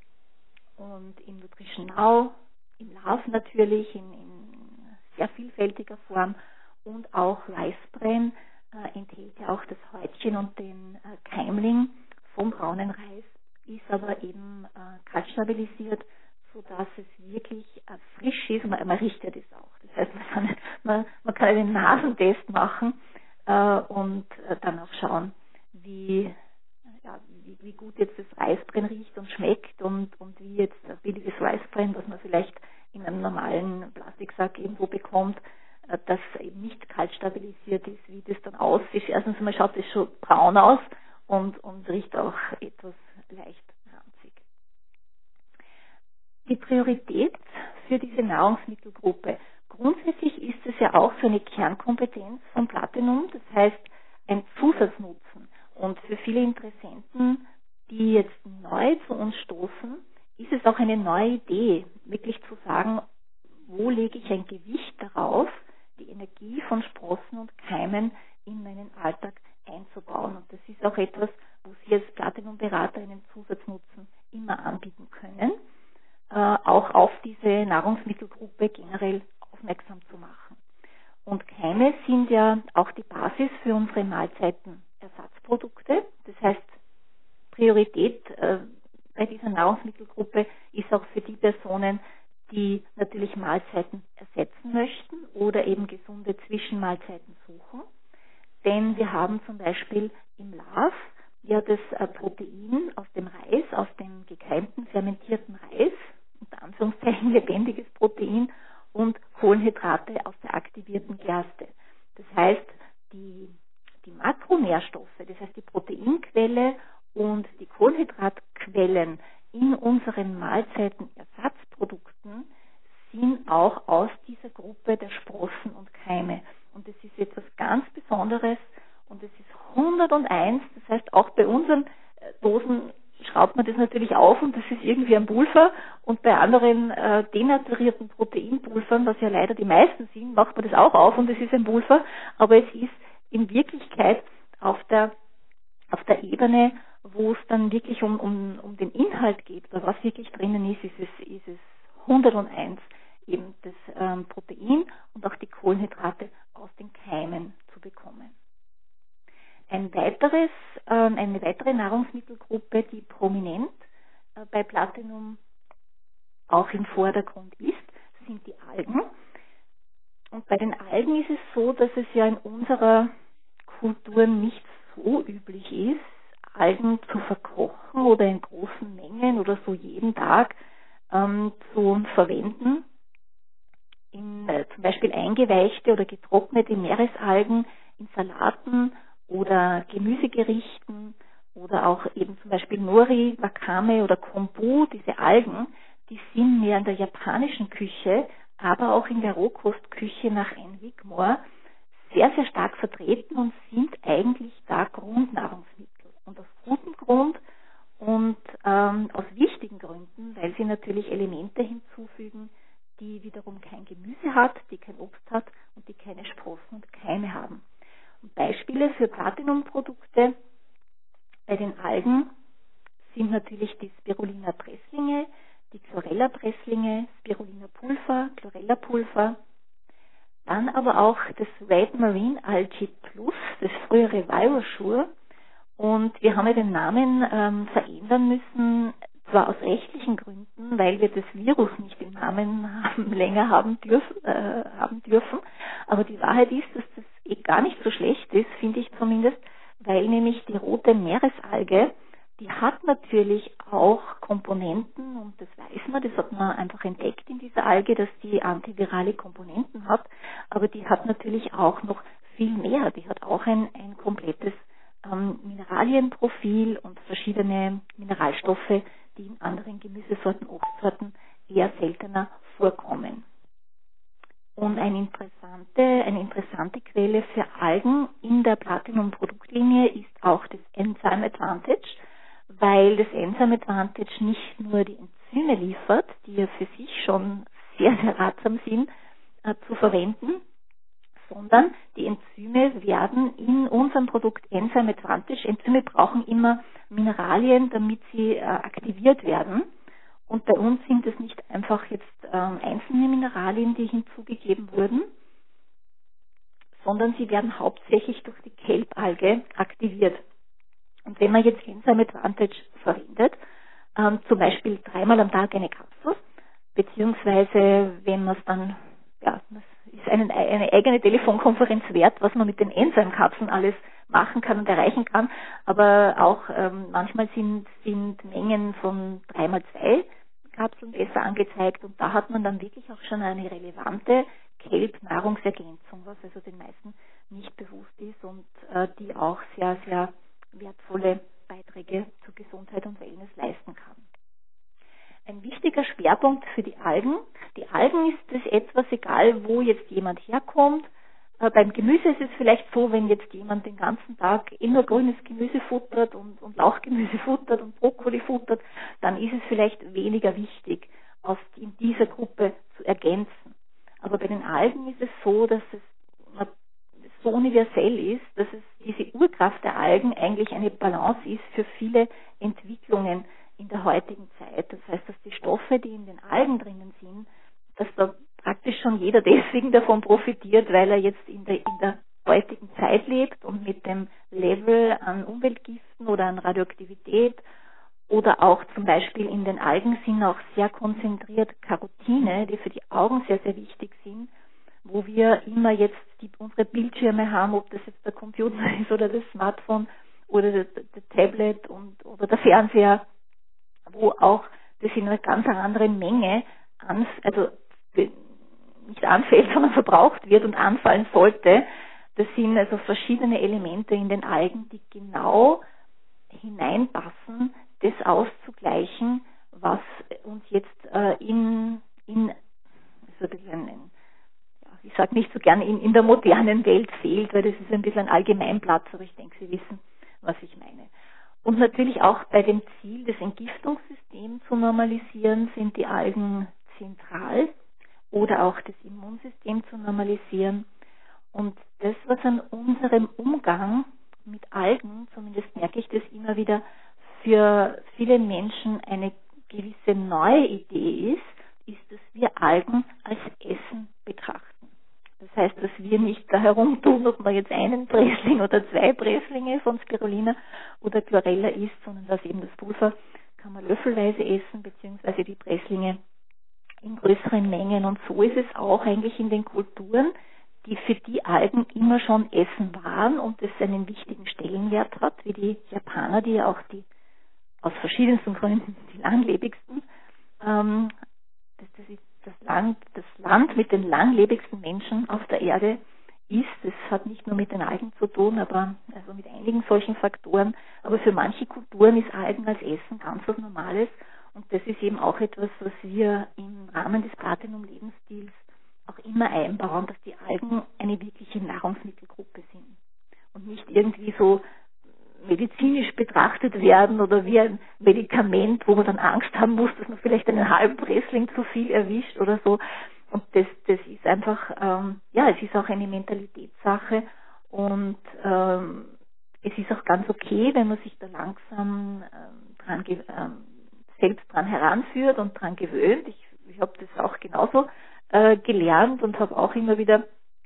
und im Nutrition Now, im Love natürlich, in, in sehr vielfältiger Form, und auch Reisbrenn äh, enthält ja auch das Häutchen und den äh, Keimling vom braunen Reis, ist aber eben äh, kaltstabilisiert, sodass es wirklich äh, frisch ist. Man, man riecht ja das auch. Das heißt, man kann, man, man kann einen Nasentest machen äh, und äh, dann auch schauen, wie, ja, wie, wie gut jetzt das Reisbrenn riecht und schmeckt und, und wie jetzt ein billiges Reisbrenn, was man vielleicht in einem normalen Plastiksack irgendwo bekommt, äh, das eben nicht kalt stabilisiert ist, wie das dann aussieht. Erstens mal schaut es schon braun aus und, und riecht auch etwas leicht ranzig. Die Priorität für diese Nahrungsmittelgruppe. Grundsätzlich ist es ja auch so eine Kernkompetenz von Platinum, das heißt ein Zusatznutzen. Und für viele Interessenten, die jetzt neu zu uns stoßen, ist es auch eine neue Idee, wirklich zu sagen, wo lege ich ein Gewicht darauf, die Energie von Sprossen und Keimen in meinen Alltag einzubauen. Und das ist auch etwas, wo Sie als Platinum-Berater einen Zusatznutzen immer anbieten können, äh, auch auf diese Nahrungsmittelgruppe generell aufmerksam zu machen. Und Keime sind ja auch die Basis für unsere Mahlzeitenersatzprodukte. Das heißt, Priorität äh, bei dieser Nahrungsmittelgruppe ist auch für die Personen, die natürlich Mahlzeiten ersetzen möchten oder eben gesunde Zwischenmahlzeiten suchen. Denn wir haben zum Beispiel im Laf ja das äh, Protein aus dem Reis, aus dem gekeimten, fermentierten Reis, unter Anführungszeichen lebendiges Protein, und Kohlenhydrate aus der aktivierten Gerste. Das heißt, die, die Makronährstoffe, das heißt die Proteinquelle und die Kohlenhydratquellen in unseren Mahlzeitenersatzprodukten sind auch aus dieser Gruppe der Sprossen und Keime. Und das ist etwas ganz Besonderes und es ist hunderteins, das heißt auch bei unseren Dosen schraubt man das natürlich auf und das ist irgendwie ein Pulver, und bei anderen äh, denaturierten Proteinpulvern, was ja leider die meisten sind, macht man das auch auf und es ist ein Pulver, aber es ist in Wirklichkeit auf der auf der Ebene, wo es dann wirklich um, um, um den Inhalt geht, oder was wirklich drinnen ist, ist es, ist es hunderteins eben das ähm, Protein und auch die Kohlenhydrate aus den Keimen zu bekommen. Ein weiteres, äh, eine weitere Nahrungsmittelgruppe, die prominent äh, bei Platinum auch im Vordergrund ist, sind die Algen. Und bei den Algen ist es so, dass es ja in unserer Kultur nicht so üblich ist, Algen zu verkochen oder in großen Mengen oder so jeden Tag ähm, zu verwenden. In, äh, zum Beispiel eingeweichte oder getrocknete Meeresalgen in Salaten oder Gemüsegerichten oder auch eben zum Beispiel Nori, Wakame oder Kombu, diese Algen, die sind mehr in der japanischen Küche, aber auch in der Rohkostküche nach Enwigmore sehr, sehr stark vertreten und sind eigentlich da Grundnahrungsmittel. Und aus gutem Grund und ähm, aus wichtigen Gründen, weil sie natürlich Elemente hinzufügen, die wiederum kein Gemüse hat, die kein Obst hat und die keine Sprossen und Keime haben. Und Beispiele für Platinumprodukte bei den Algen sind natürlich die Spirulina-Presslinge, die Chlorella-Presslinge, Spirulina-Pulver, Chlorella-Pulver, dann aber auch das Red Marine Algae Plus, das frühere Virosure. Und wir haben ja den Namen ähm, verändern müssen, zwar aus rechtlichen Gründen, weil wir das Virus nicht im Namen haben, länger haben dürfen, äh, haben dürfen. Aber die Wahrheit ist, dass das eh gar nicht so schlecht ist, finde ich zumindest, weil nämlich die rote Meeresalge, die hat natürlich auch Komponenten, und das weiß man, das hat man einfach entdeckt in dieser Alge, dass die antivirale Komponenten hat, aber die hat natürlich auch noch viel mehr. Die hat auch ein, ein komplettes ähm, Mineralienprofil und verschiedene Mineralstoffe, die in anderen Gemüsesorten, Obstsorten eher seltener vorkommen. Und eine interessante, eine interessante Quelle für Algen in der Platinum-Produktlinie ist auch das Enzyme Advantage, weil das Enzyme Advantage nicht nur die Enzyme liefert, die ja für sich schon sehr, sehr ratsam sind äh, zu verwenden, sondern die Enzyme werden in unserem Produkt Enzyme Advantage, Enzyme brauchen immer Mineralien, damit sie äh, aktiviert werden. Und bei uns sind es nicht einfach jetzt ähm, einzelne Mineralien, die hinzugegeben wurden, sondern sie werden hauptsächlich durch die Kelbalge aktiviert. Und wenn man jetzt Enzyme Advantage verwendet, ähm, zum Beispiel dreimal am Tag eine Kapsel, beziehungsweise wenn man es dann, ja, das ist eine, eine eigene Telefonkonferenz wert, was man mit den Enzymkapseln alles machen kann und erreichen kann, aber auch ähm, manchmal sind, sind Mengen von dreimal zwei Kapseln besser angezeigt, und da hat man dann wirklich auch schon eine relevante Kelp-Nahrungsergänzung, was also den meisten nicht bewusst ist und äh, die auch sehr, sehr wertvolle Beiträge zur Gesundheit und Wellness leisten kann. ein wichtiger Schwerpunkt für die Algen. Die Algen ist es etwas egal, wo jetzt jemand herkommt. Äh, beim Gemüse ist es vielleicht so, wenn jetzt jemand den ganzen Tag immer grünes Gemüse futtert und, und Lauchgemüse futtert und Brokkoli futtert, dann ist es vielleicht weniger wichtig, aus in dieser Gruppe zu ergänzen. Aber bei den Algen ist es so, dass es so universell ist, dass es diese Urkraft der Algen eigentlich eine Balance ist für viele Entwicklungen in der heutigen Zeit. Das heißt, dass die Stoffe, die in den Algen drinnen sind, dass da praktisch schon jeder deswegen davon profitiert, weil er jetzt in der, in der heutigen Zeit lebt und mit dem Level an Umweltgiften oder an Radioaktivität oder auch zum Beispiel in den Algen sind auch sehr konzentriert Carotine, die für die Augen sehr, sehr wichtig sind, wo wir immer jetzt die, unsere Bildschirme haben, ob das jetzt der Computer ist oder das Smartphone oder das, das Tablet und, oder der Fernseher, wo auch das in einer ganz anderen Menge an, also nicht anfällt, sondern verbraucht wird und anfallen sollte. Das sind also verschiedene Elemente in den Algen, die genau hineinpassen, das auszugleichen, was uns jetzt äh, in, in also ein, ein ich sage nicht so gerne in, in der modernen Welt fehlt, weil das ist ein bisschen ein Allgemeinplatz, aber ich denke, Sie wissen, was ich meine. Und natürlich auch bei dem Ziel, das Entgiftungssystem zu normalisieren, sind die Algen zentral oder auch das Immunsystem zu normalisieren. Und das, was an unserem Umgang mit Algen, zumindest merke ich das immer wieder, für viele Menschen eine gewisse neue Idee ist, ist, dass wir Algen als Essen betrachten. Das heißt, dass wir nicht da herumtun, ob man jetzt einen Pressling oder zwei Presslinge von Spirulina oder Chlorella isst, sondern dass eben das Pulver kann man löffelweise essen, beziehungsweise die Presslinge in größeren Mengen. Und so ist es auch eigentlich in den Kulturen, die für die Algen immer schon Essen waren und es einen wichtigen Stellenwert hat, wie die Japaner, die ja auch die aus verschiedensten Gründen die langlebigsten, ähm, das, das ist das Land, das Land mit den langlebigsten Menschen auf der Erde ist. Das hat nicht nur mit den Algen zu tun, aber also mit einigen solchen Faktoren. Aber für manche Kulturen ist Algen als Essen ganz was Normales. Und das ist eben auch etwas, was wir im Rahmen des Platinum-Lebensstils auch immer einbauen, dass die Algen eine wirkliche Nahrungsmittelgruppe sind und nicht irgendwie so medizinisch betrachtet werden oder wie ein Medikament, wo man dann Angst haben muss, dass man vielleicht einen halben Pressling zu viel erwischt oder so. Und das, das ist einfach, ähm, ja, es ist auch eine Mentalitätssache und ähm, es ist auch ganz okay, wenn man sich da langsam ähm, dran, ähm, selbst dran heranführt und dran gewöhnt. Ich, ich habe das auch genauso äh, gelernt und habe auch immer wieder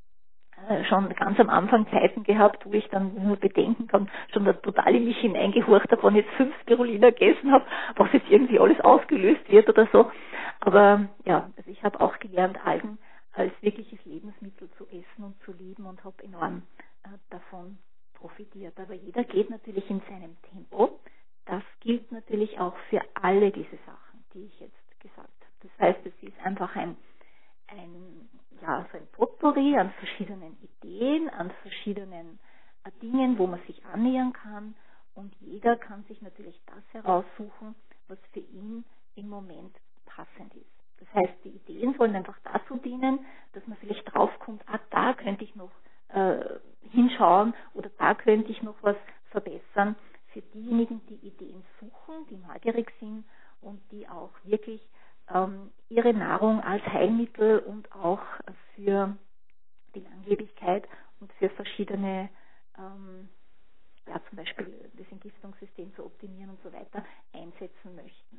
schon ganz am Anfang Zeiten gehabt, wo ich dann nur bedenken kann, schon das total in mich hineingehorcht habe, wenn ich jetzt fünf Spirulina gegessen habe, was jetzt irgendwie alles ausgelöst wird oder so. Aber ja, also ich habe auch gelernt, Algen als wirkliches Lebensmittel zu essen und zu lieben und habe enorm äh, davon profitiert. Aber jeder geht natürlich in seinem Tempo. Das gilt natürlich auch für alle diese Sachen, die ich jetzt gesagt habe. Das heißt, es ist einfach ein ein, ja, so ein Potpourri an verschiedenen Ideen, an verschiedenen äh, Dingen, wo man sich annähern kann. Und jeder kann sich natürlich das heraussuchen, was für ihn im Moment passend ist. Das heißt, die Ideen sollen einfach dazu dienen, dass man vielleicht draufkommt, ah, da könnte ich noch äh, hinschauen oder da könnte ich noch was verbessern. Für diejenigen, die Ideen suchen, die neugierig sind und die auch wirklich ihre Nahrung als Heilmittel und auch für die Langlebigkeit und für verschiedene, ähm, ja zum Beispiel das Entgiftungssystem zu optimieren und so weiter, einsetzen möchten.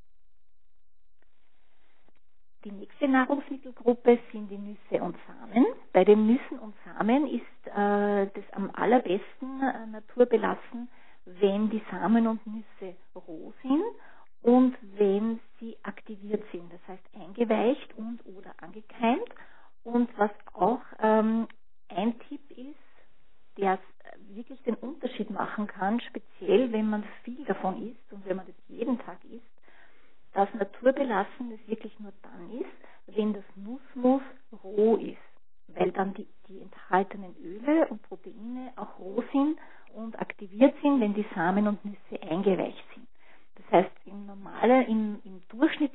Die nächste Nahrungsmittelgruppe sind die Nüsse und Samen. Bei den Nüssen und Samen ist äh, das am allerbesten äh, naturbelassen, wenn die Samen und Nüsse roh sind und wenn sie aktiviert sind, das heißt eingeweicht und oder angekeimt. Und was auch ähm, ein Tipp ist, der wirklich den Unterschied machen kann, speziell wenn man viel davon isst und wenn man das jeden Tag isst, dass naturbelassen das wirklich nur dann ist, wenn das Nussmus roh ist, weil dann die, die enthaltenen Öle und Proteine auch roh sind und aktiviert sind, wenn die Samen und Nüsse eingeweicht sind. Das heißt, im normalen, im, im Durchschnitt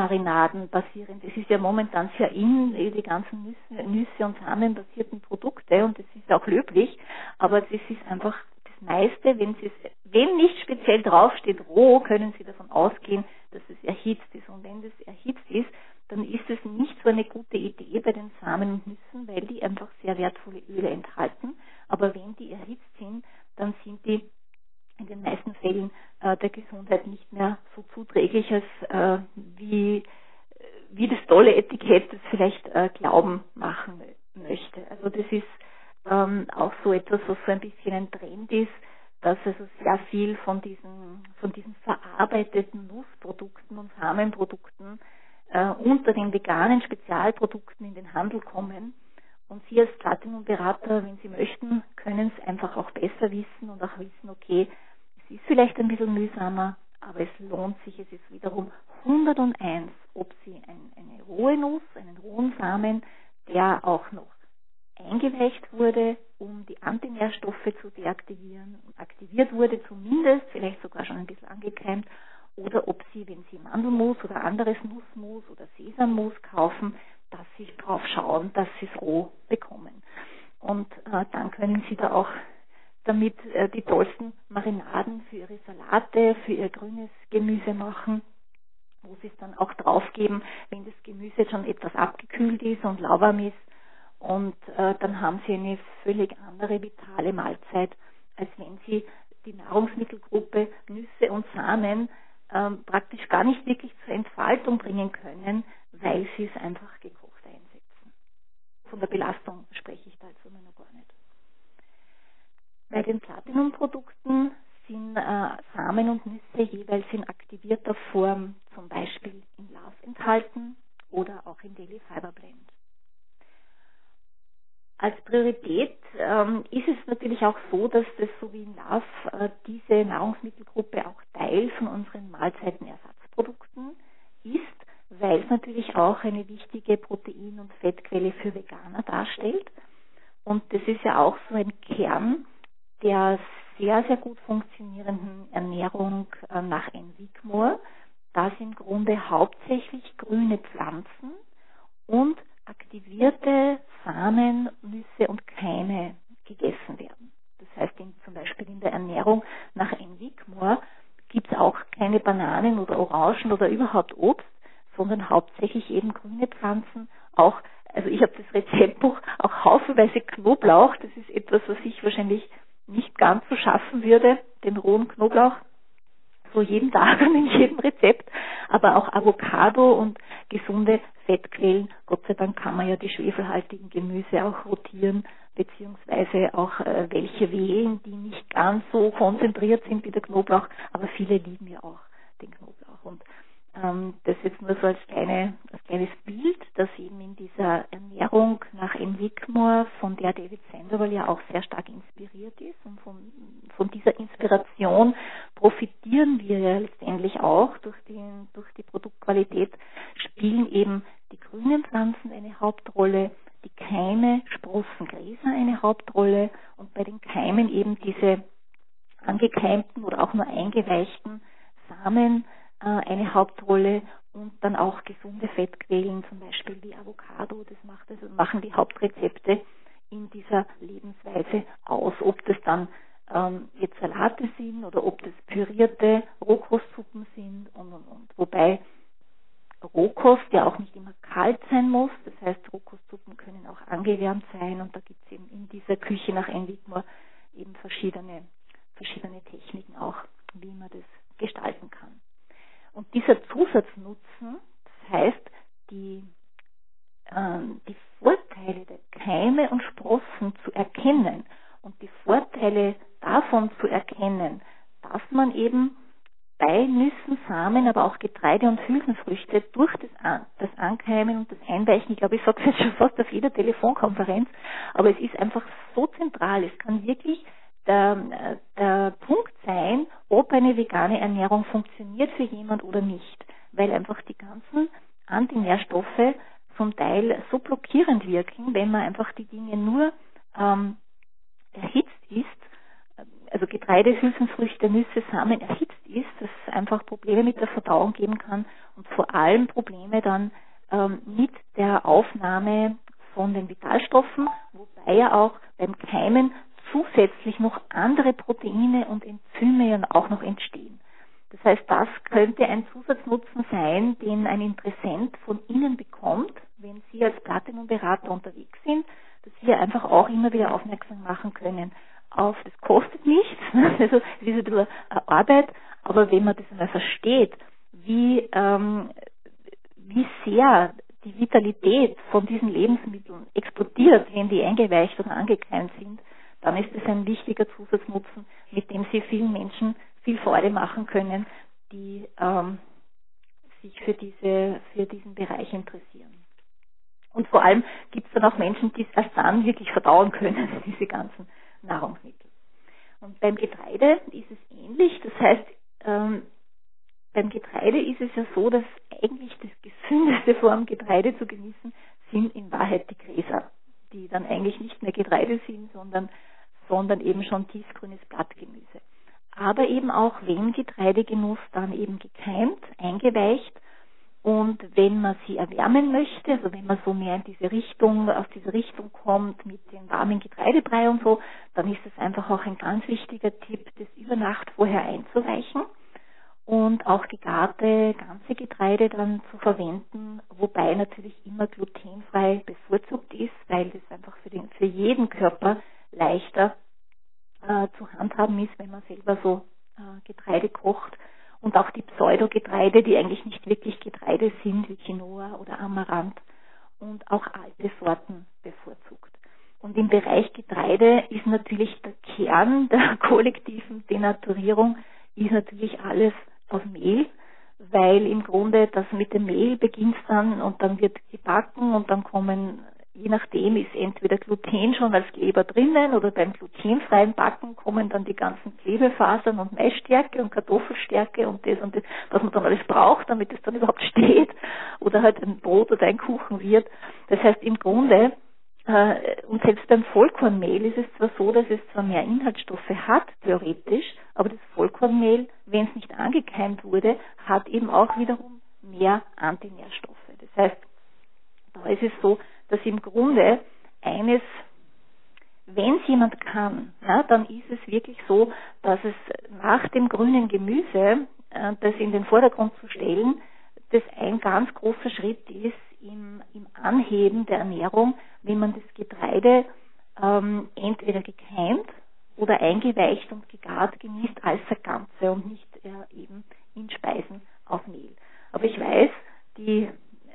Marinaden basierend. Es ist ja momentan sehr in, die ganzen Nüsse, Nüsse und Samenbasierten Produkte, und das ist auch löblich, aber das ist einfach das meiste, wenn Sie es, wenn nicht speziell draufsteht roh, können Sie davon ausgehen, dass es erhitzt ist. Und wenn das erhitzt ist, dann ist es nicht so eine gute Idee bei den Samen und Nüssen, weil die einfach sehr wertvolle Öle enthalten. Aber wenn die erhitzt sind, dann sind die in den meisten Fällen äh, der Gesundheit nicht mehr so zuträglich, als äh, wie, wie das tolle Etikett das vielleicht äh, glauben machen möchte. Also das ist ähm, auch so etwas, was so ein bisschen ein Trend ist, dass also sehr viel von diesen, von diesen verarbeiteten Nussprodukten und Samenprodukten äh, unter den veganen Spezialprodukten in den Handel kommen. Und Sie als Platinum-Berater, wenn Sie möchten, können es einfach auch besser wissen und auch wissen, okay, es ist vielleicht ein bisschen mühsamer, aber es lohnt sich. Es ist wiederum hunderteins, ob Sie ein, eine rohe Nuss, einen rohen Samen, der auch noch eingeweicht wurde, um die Antinährstoffe zu deaktivieren, aktiviert wurde zumindest, vielleicht sogar schon ein bisschen angekeimt, oder ob Sie, wenn Sie Mandelmus oder anderes Nussmus oder Sesammus kaufen, dass Sie drauf schauen, dass Sie es roh bekommen. Und äh, dann können Sie da auch damit äh, die tollsten Marinaden für Ihre Salate, für Ihr grünes Gemüse machen, wo Sie es dann auch draufgeben, wenn das Gemüse schon etwas abgekühlt ist und lauwarm ist. Und äh, dann haben Sie eine völlig andere vitale Mahlzeit, als wenn Sie die Nahrungsmittelgruppe Nüsse und Samen ähm, praktisch gar nicht wirklich zur Entfaltung bringen können, weil Sie es einfach gekocht einsetzen. Von der Belastung spreche ich da jetzt immer noch gar nicht. Bei den Platinum-Produkten sind äh, Samen und Nüsse jeweils in aktivierter Form, zum Beispiel in Love enthalten oder auch in Daily Fiber Blend. Als Priorität ähm, ist es natürlich auch so, dass das so wie in Love äh, diese Nahrungsmittelgruppe auch Teil von unseren Mahlzeitenersatzprodukten ist, weil es natürlich auch eine wichtige Protein- und Fettquelle für Veganer darstellt. Und das ist ja auch so ein Kern der sehr, sehr gut funktionierenden Ernährung äh, nach Enwigmore, dass im Grunde hauptsächlich grüne Pflanzen und aktivierte Samen, Nüsse und Keime gegessen werden. Das heißt, in, zum Beispiel in der Ernährung nach Enwigmore gibt es auch keine Bananen oder Orangen oder überhaupt Obst, sondern hauptsächlich eben grüne Pflanzen. Auch, also ich habe das Rezeptbuch, auch haufenweise Knoblauch. Das ist etwas, was ich wahrscheinlich nicht ganz so schaffen würde, den rohen Knoblauch, so jeden Tag und in jedem Rezept, aber auch Avocado und gesunde Fettquellen. Gott sei Dank kann man ja die schwefelhaltigen Gemüse auch rotieren, beziehungsweise auch äh, welche wählen, die nicht ganz so konzentriert sind wie der Knoblauch, aber viele lieben ja auch den Knoblauch. Und ähm, das jetzt nur so als, kleine, als kleines Bild, dass eben in dieser Ernährung nach Enwigmore, von der David Sandoval ja auch sehr stark inspiriert ist, und von, von dieser Inspiration profitieren wir ja letztendlich auch durch die, durch die Produktqualität, spielen eben die grünen Pflanzen eine Hauptrolle, die Keime, Sprossen, Gräser eine Hauptrolle, und bei den Keimen eben diese angekeimten oder auch nur eingeweichten Samen äh, eine Hauptrolle, und dann auch gesunde Fettquellen, zum Beispiel wie Avocado. Das macht also, machen die Hauptrezepte in dieser Lebensweise aus, ob das dann ähm, jetzt Salate sind oder ob das pürierte Rohkostsuppen sind und und und. Wobei Rohkost ja auch nicht immer kalt sein muss, das heißt Rohkostsuppen können auch angewärmt sein, und da gibt es eben in dieser Küche nach Enwigmore eben verschiedene, verschiedene Techniken auch, wie man das gestalten kann. Und dieser Zusatznutzen, das heißt, die, ähm, die Vorteile der Keime und Sprossen zu erkennen und die Vorteile davon zu erkennen, dass man eben bei Nüssen, Samen, aber auch Getreide und Hülsenfrüchte durch das, An- das Ankeimen und das Einweichen, ich glaube, ich sage es jetzt schon fast auf jeder Telefonkonferenz, aber es ist einfach so zentral. Es kann wirklich der, der Punkt sein, ob eine vegane Ernährung funktioniert für jemand oder nicht, weil einfach die ganzen Antinährstoffe zum Teil so blockierend wirken, wenn man einfach die Dinge nur ähm, erhitzt isst, also Getreide, Hülsenfrüchte, Nüsse, Samen erhitzt ist, dass es einfach Probleme mit der Verdauung geben kann und vor allem Probleme dann ähm, mit der Aufnahme von den Vitalstoffen, wobei ja auch beim Keimen zusätzlich noch andere Proteine und Enzyme ja auch noch entstehen. Das heißt, das könnte ein Zusatznutzen sein, den ein Interessent von Ihnen bekommt, wenn Sie als Platinum-Berater unterwegs sind, dass wir einfach auch immer wieder aufmerksam machen können auf, das kostet nichts, also es ist ein bisschen Arbeit, aber wenn man das einmal versteht, wie, ähm, wie sehr die Vitalität von diesen Lebensmitteln explodiert, wenn die eingeweicht oder angekeimt sind, dann ist es ein wichtiger Zusatznutzen, mit dem Sie vielen Menschen viel Freude machen können, die ähm, sich für, diese, für diesen Bereich interessieren. Und vor allem gibt es dann auch Menschen, die es erst dann wirklich verdauen können, diese ganzen Nahrungsmittel. Und beim Getreide ist es ähnlich. Das heißt, ähm, beim Getreide ist es ja so, dass eigentlich das gesündeste Form Getreide zu genießen sind in Wahrheit die Gräser, die dann eigentlich nicht mehr Getreide sind, sondern, sondern eben schon tiefgrünes Blattgemüse. Aber eben auch wenn Getreidegenuss dann eben gekeimt, eingeweicht, und wenn man sie erwärmen möchte, also wenn man so mehr in diese Richtung, aus dieser Richtung kommt mit dem warmen Getreidebrei und so, dann ist es einfach auch ein ganz wichtiger Tipp, das über Nacht vorher einzuweichen und auch gegarte ganze Getreide dann zu verwenden, wobei natürlich immer glutenfrei bevorzugt ist, weil das einfach für, den, für jeden Körper leichter äh, zu handhaben ist, wenn man selber so äh, Getreide kocht. Und auch die Pseudogetreide, die eigentlich nicht wirklich Getreide sind, wie Quinoa oder Amaranth, und auch alte Sorten bevorzugt. Und im Bereich Getreide ist natürlich der Kern der kollektiven Denaturierung, ist natürlich alles aus Mehl, weil im Grunde das mit dem Mehl beginnt dann und dann wird gebacken und dann kommen, je nachdem ist entweder Gluten schon als Kleber drinnen oder beim glutenfreien Backen kommen dann die ganzen Klebefasern und Maisstärke und Kartoffelstärke und das und das, was man dann alles braucht, damit es dann überhaupt steht oder halt ein Brot oder ein Kuchen wird. Das heißt im Grunde, äh, und selbst beim Vollkornmehl ist es zwar so, dass es zwar mehr Inhaltsstoffe hat, theoretisch, aber das Vollkornmehl, wenn es nicht angekeimt wurde, hat eben auch wiederum mehr Antinährstoffe. Das heißt, da ist es so, dass im Grunde eines, wenn es jemand kann, ja, dann ist es wirklich so, dass es nach dem grünen Gemüse, äh, das in den Vordergrund zu stellen, das ein ganz großer Schritt ist im, im Anheben der Ernährung, wenn man das Getreide ähm, entweder gekeimt oder eingeweicht und gegart genießt als ein Ganze und nicht äh, eben in Speisen auf Mehl. Aber ich weiß, die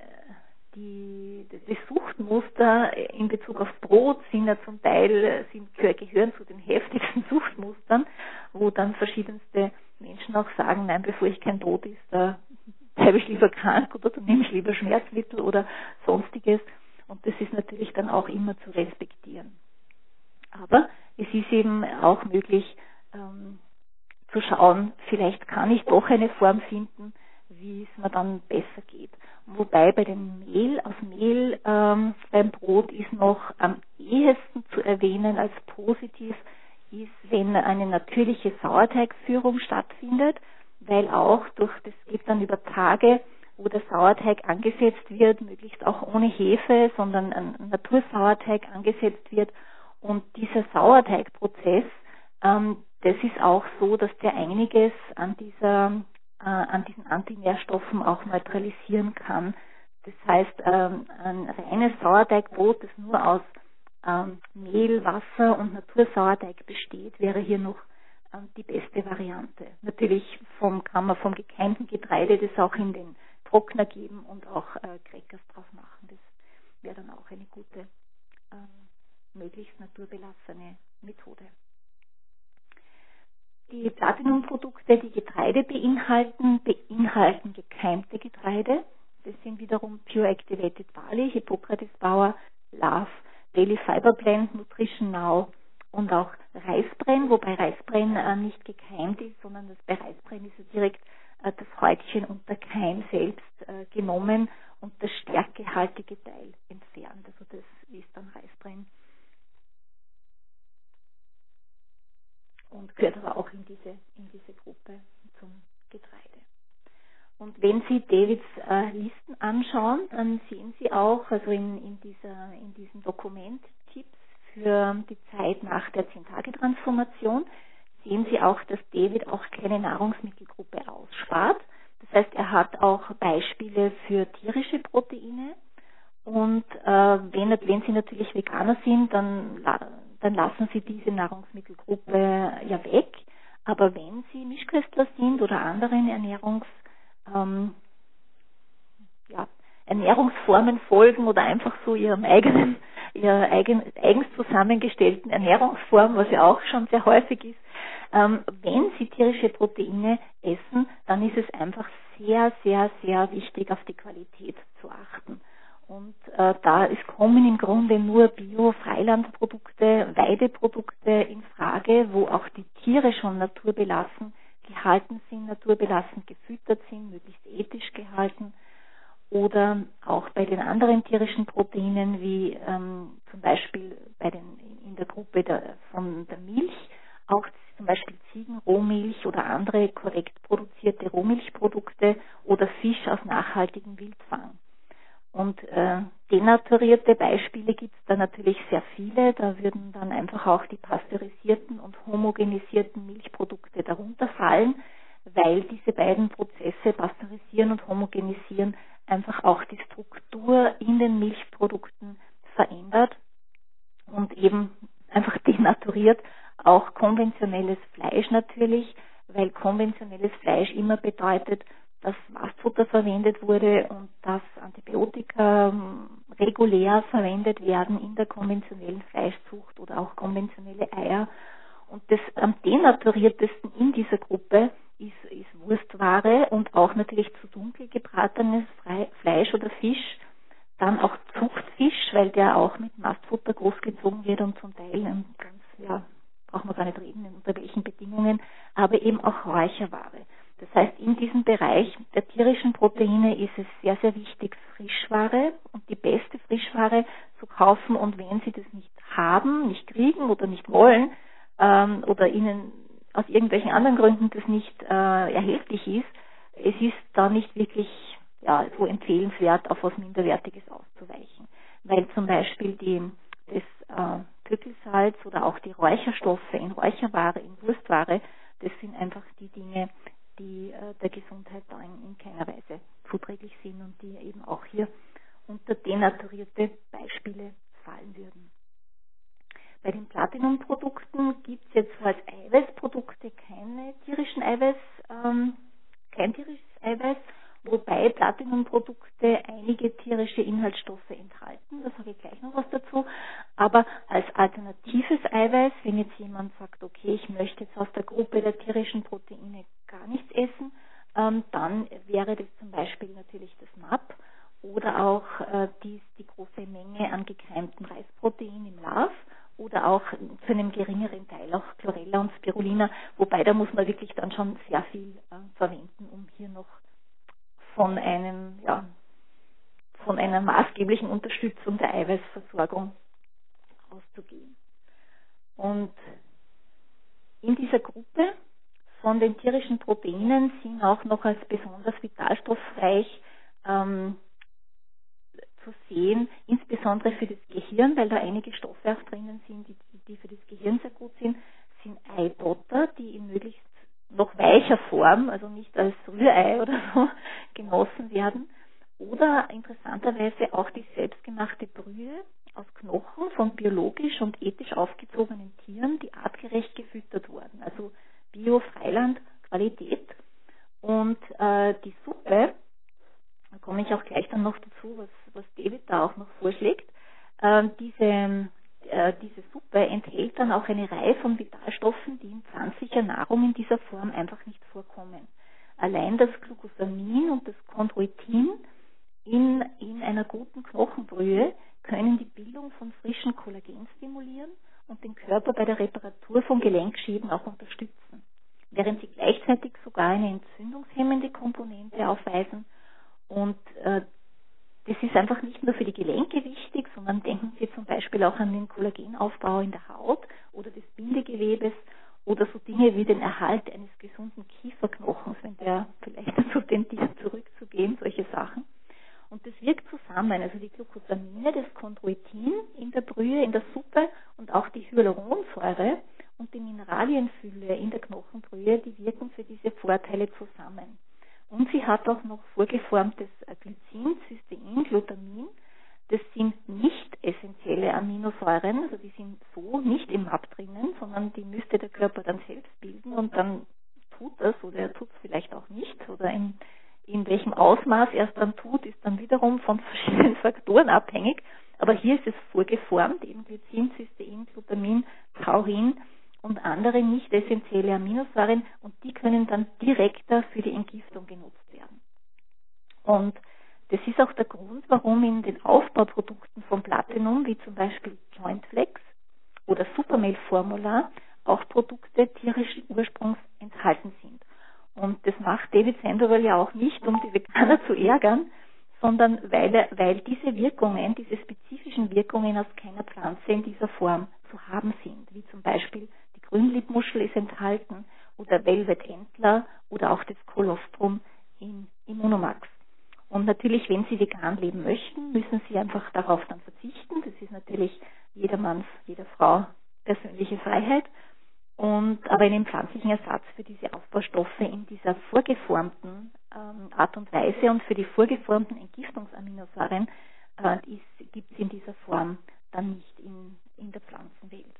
Die, die Suchtmuster in Bezug auf Brot sind ja zum Teil, sind, gehören zu den heftigsten Suchtmustern, wo dann verschiedenste Menschen auch sagen, nein, bevor ich kein Brot esse, da bleibe ich lieber krank oder dann nehme ich lieber Schmerzmittel oder sonstiges. Und das ist natürlich dann auch immer zu respektieren. Aber es ist eben auch möglich, ähm, zu schauen, vielleicht kann ich doch eine Form finden, wie es mir dann besser geht. Wobei bei dem Mehl, aus Mehl ähm, beim Brot ist noch am ehesten zu erwähnen als positiv, ist, wenn eine natürliche Sauerteigführung stattfindet, weil auch durch, das geht dann über Tage, wo der Sauerteig angesetzt wird, möglichst auch ohne Hefe, sondern ein Natursauerteig angesetzt wird. Und dieser Sauerteigprozess, ähm, das ist auch so, dass der einiges an dieser äh, an diesen Antinährstoffen auch neutralisieren kann. Das heißt, ähm, ein reines Sauerteigbrot, das nur aus ähm, Mehl, Wasser und Natursauerteig besteht, wäre hier noch ähm, die beste Variante. Natürlich vom, kann man vom gekeimten Getreide das auch in den Trockner geben und auch äh, Crackers drauf machen. Das wäre dann auch eine gute, ähm, möglichst naturbelassene Methode. Die Platinum-Produkte, die Getreide beinhalten, beinhalten gekeimte Getreide. Das sind wiederum Pure Activated Barley, Hippocrates Bauer, Love, Daily Fiber Blend, Nutrition Now und auch Reisbrenn, wobei Reisbrenn äh, nicht gekeimt ist, sondern das bei Reisbrenn ist ja direkt äh, das Häutchen und der Keim selbst äh, genommen und das stärkehaltige Teil entfernt. Also das ist dann Reisbrenn. Und gehört aber auch in diese, in diese Gruppe zum Getreide. Und wenn Sie Davids äh, Listen anschauen, dann sehen Sie auch, also in, in, dieser, in diesem Dokument Tipps für die Zeit nach der zehn-Tage-Transformation, sehen Sie auch, dass David auch keine Nahrungsmittelgruppe ausspart. Das heißt, er hat auch Beispiele für tierische Proteine. Und äh, wenn, wenn Sie natürlich Veganer sind, dann, dann lassen Sie diese Nahrungsmittelgruppe ja weg. Aber wenn Sie Mischköstler sind oder anderen Ernährungs Ähm, ja, Ernährungsformen folgen oder einfach so ihrem eigenen, ihrer eigen, eigens zusammengestellten Ernährungsform, was ja auch schon sehr häufig ist. Ähm, wenn Sie tierische Proteine essen, dann ist es einfach sehr, sehr, sehr wichtig, auf die Qualität zu achten. Und äh, da es kommen im Grunde nur Bio-Freilandprodukte, Weideprodukte in Frage, wo auch die Tiere schon naturbelassen gehalten sind, naturbelassen gefüttert sind, möglichst ethisch gehalten. Oder auch bei den anderen tierischen Proteinen, wie ähm, zum Beispiel bei den, in der Gruppe der, von der Milch, auch zum Beispiel Ziegenrohmilch oder andere korrekt produzierte Rohmilchprodukte oder Fisch aus nachhaltigem Wildfang. Und äh, denaturierte Beispiele gibt es da natürlich sehr viele. Da würden dann einfach auch die pasteurisierten und homogenisierten Milchprodukte darunter fallen, weil diese beiden Prozesse, Pasteurisieren und Homogenisieren, einfach auch die Struktur in den Milchprodukten verändert und eben einfach denaturiert. Auch konventionelles Fleisch natürlich, weil konventionelles Fleisch immer bedeutet, dass Mastfutter verwendet wurde und dass Antibiotika ähm, regulär verwendet werden in der konventionellen Fleischzucht oder auch konventionelle Eier. Und das am denaturiertesten in dieser Gruppe ist, ist Wurstware und auch natürlich zu dunkel gebratenes Fleisch oder Fisch. Dann auch Zuchtfisch, weil der auch mit Mastfutter großgezogen wird und zum Teil ähm, ganz, ja, braucht man gar nicht reden, unter welchen Bedingungen, aber eben auch Räucherware. Das heißt, in diesem Bereich der tierischen Proteine ist es sehr, sehr wichtig, Frischware und die beste Frischware zu kaufen. Und wenn Sie das nicht haben, nicht kriegen oder nicht wollen ähm, oder Ihnen aus irgendwelchen anderen Gründen das nicht äh, erhältlich ist, es ist da nicht wirklich ja, so empfehlenswert, auf was Minderwertiges auszuweichen. Weil zum Beispiel die, das äh, Pökelsalz oder auch die Räucherstoffe in Räucherware, in Wurstware, das sind einfach die Dinge, die äh, der Gesundheit da in, in keiner Weise zuträglich sind und die eben auch hier unter denaturierte Beispiele fallen würden. Bei den Platinum-Produkten gibt es jetzt als Eiweißprodukte keine tierischen Eiweiß, ähm, kein tierisches Eiweiß, wobei Platinum-Produkte einige tierische Inhaltsstoffe enthalten. Da sage ich gleich noch was dazu. Aber als alternatives Eiweiß, wenn jetzt jemand sagt, okay, ich möchte jetzt aus der Gruppe der tierischen Proteine gar nichts essen, ähm, dann wäre das zum Beispiel natürlich das M A P oder auch äh, die, die große Menge an gekeimten Reisprotein im L A V oder auch zu einem geringeren Teil auch Chlorella und Spirulina, wobei da muss man wirklich dann schon sehr viel äh, verwenden, um hier noch von einem, ja, von einer maßgeblichen Unterstützung der Eiweißversorgung auszugehen. Und in dieser Gruppe von den tierischen Proteinen sind auch noch als besonders vitalstoffreich ähm, zu sehen, insbesondere für das Gehirn, weil da einige Stoffe auch drinnen sind, die, die für das Gehirn sehr gut sind, sind Eidotter, die in möglichst noch weicher Form, also nicht als Rührei oder so, genossen werden. Oder interessanterweise auch die selbstgemachte Brühe aus Knochen von biologisch und ethisch aufgezogenen Tieren, die artgerecht gefüttert wurden. Also Bio-Freiland-Qualität. Und äh, die Suppe, da komme ich auch gleich dann noch dazu, was, was David da auch noch vorschlägt. Ähm, diese, äh, diese Suppe enthält dann auch eine Reihe von Vitalstoffen, die in pflanzlicher Nahrung in dieser Form einfach nicht vorkommen. Allein das Glucosamin und das Chondroitin in, in einer guten Knochenbrühe können die Bildung von frischem Kollagen stimulieren und den Körper bei der Reparatur von Gelenkschäden auch unterstützen, während sie gleichzeitig sogar eine entzündungshemmende Komponente aufweisen. Und äh, das ist einfach nicht nur für die Gelenke wichtig, sondern denken Sie zum Beispiel auch an den Kollagenaufbau in der Haut oder des Bindegewebes oder so Dinge wie den Erhalt eines gesunden Kieferknochens der vielleicht dazu tendiert, zurückzugehen, solche Sachen. Und das wirkt zusammen, also die Glucosamine, das Chondroitin in der Brühe, in der Suppe und auch die Hyaluronsäure und die Mineralienfülle in der Knochenbrühe, die wirken für diese Vorteile zusammen. Und sie hat auch noch vorgeformtes Glycin, Cystein, Glutamin. Das sind nicht essentielle Aminosäuren, also die sind so nicht im M A P drinnen, sondern die müsste der Körper dann selbst bilden und dann tut das oder er tut es vielleicht auch nicht oder in, in welchem Ausmaß er es dann tut, ist dann wiederum von verschiedenen Faktoren abhängig. Aber hier ist es vorgeformt, eben Glycin, Cystein, Glutamin, Taurin und andere nicht essentielle Aminosäuren und die können dann direkter für die Entgiftung genutzt werden. Und das ist auch der Grund, warum in den Aufbauprodukten von Platinum, wie zum Beispiel Jointflex oder Supermehl-Formula, auch Produkte tierischen Ursprungs enthalten sind. Und das macht David Sandoval ja auch nicht, um die Veganer zu ärgern, sondern weil, er, weil diese Wirkungen, diese spezifischen Wirkungen aus keiner Pflanze in dieser Form zu haben sind, wie zum Beispiel die Grünlippmuschel ist enthalten oder Velvet Entler oder auch das Kolostrum in Immunomax. Und natürlich, wenn Sie vegan leben möchten, müssen Sie einfach darauf dann verzichten. Das ist natürlich jedermanns, jeder Frau persönliche Freiheit. Und aber einen pflanzlichen Ersatz für diese Aufbaustoffe in dieser vorgeformten ähm, Art und Weise und für die vorgeformten Entgiftungsaminosäuren äh, gibt es in dieser Form dann nicht in, in der Pflanzenwelt.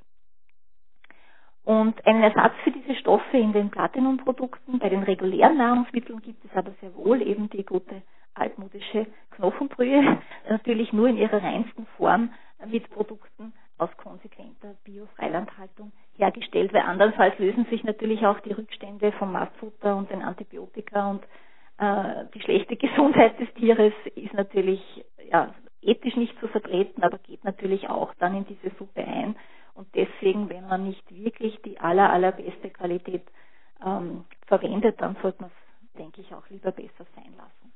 Und einen Ersatz für diese Stoffe in den Platinumprodukten, bei den regulären Nahrungsmitteln gibt es aber sehr wohl eben die gute altmodische Knochenbrühe, natürlich nur in ihrer reinsten Form mit Produkten aus konsequenter Bio-Freilandhaltung hergestellt, weil andernfalls lösen sich natürlich auch die Rückstände vom Mastfutter und den Antibiotika und äh, die schlechte Gesundheit des Tieres ist natürlich ja, ethisch nicht zu vertreten, aber geht natürlich auch dann in diese Suppe ein. Und deswegen, wenn man nicht wirklich die aller, allerbeste Qualität ähm, verwendet, dann sollte man es, denke ich, auch lieber besser sein lassen.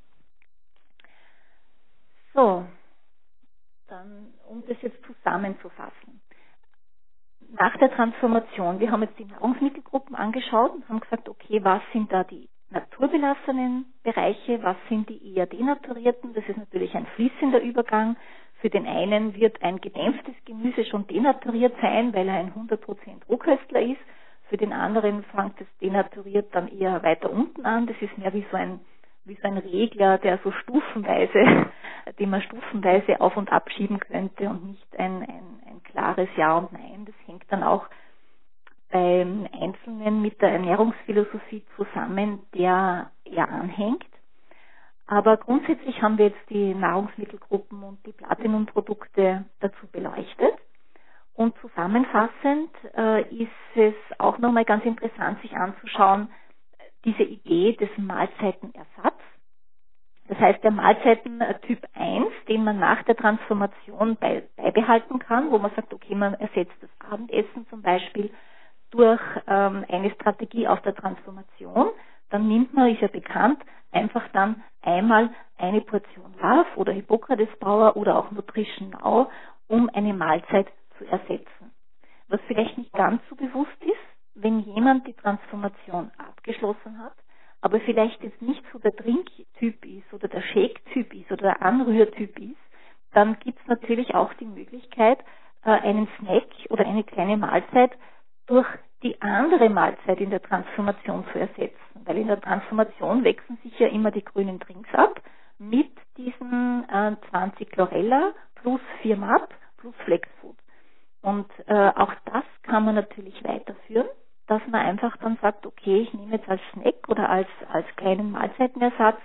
So, dann, um das jetzt zusammenzufassen. Nach der Transformation, wir haben jetzt die Nahrungsmittelgruppen angeschaut und haben gesagt, okay, was sind da die naturbelassenen Bereiche, was sind die eher denaturierten? Das ist natürlich ein fließender Übergang. Für den einen wird ein gedämpftes Gemüse schon denaturiert sein, weil er ein hundert Prozent Rohköstler ist. Für den anderen fängt es denaturiert dann eher weiter unten an. Das ist mehr wie so ein, wie so ein Regler, der so stufenweise, den man stufenweise auf- und abschieben könnte und nicht ein, ein, ein klares Ja und Nein. Das hängt dann auch beim Einzelnen mit der Ernährungsphilosophie zusammen, der er anhängt. Aber grundsätzlich haben wir jetzt die Nahrungsmittelgruppen und die Platinumprodukte dazu beleuchtet. Und zusammenfassend äh, ist es auch nochmal ganz interessant, sich anzuschauen, diese Idee des Mahlzeitenersatzes. Das heißt, der Mahlzeitentyp eins, den man nach der Transformation bei, beibehalten kann, wo man sagt, okay, man ersetzt das Abendessen zum Beispiel durch ähm, eine Strategie aus der Transformation, dann nimmt man, ist ja bekannt, einfach dann einmal eine Portion Love oder Hippokrates Power oder auch Nutrition Now, um eine Mahlzeit zu ersetzen. Was vielleicht nicht ganz so bewusst ist, wenn jemand die Transformation abgeschlossen hat, aber vielleicht jetzt nicht so der Trinktyp ist oder der Shake-Typ ist oder der Anrührtyp ist, dann gibt es natürlich auch die Möglichkeit, einen Snack oder eine kleine Mahlzeit durch die andere Mahlzeit in der Transformation zu ersetzen. Weil in der Transformation wechseln sich ja immer die grünen Drinks ab mit diesen äh, zwanzig Chlorella plus vier M A P plus Flexfood. Und äh, auch das kann man natürlich weiterführen, dass man einfach dann sagt, okay, ich nehme jetzt als Snack oder als, als kleinen Mahlzeitenersatz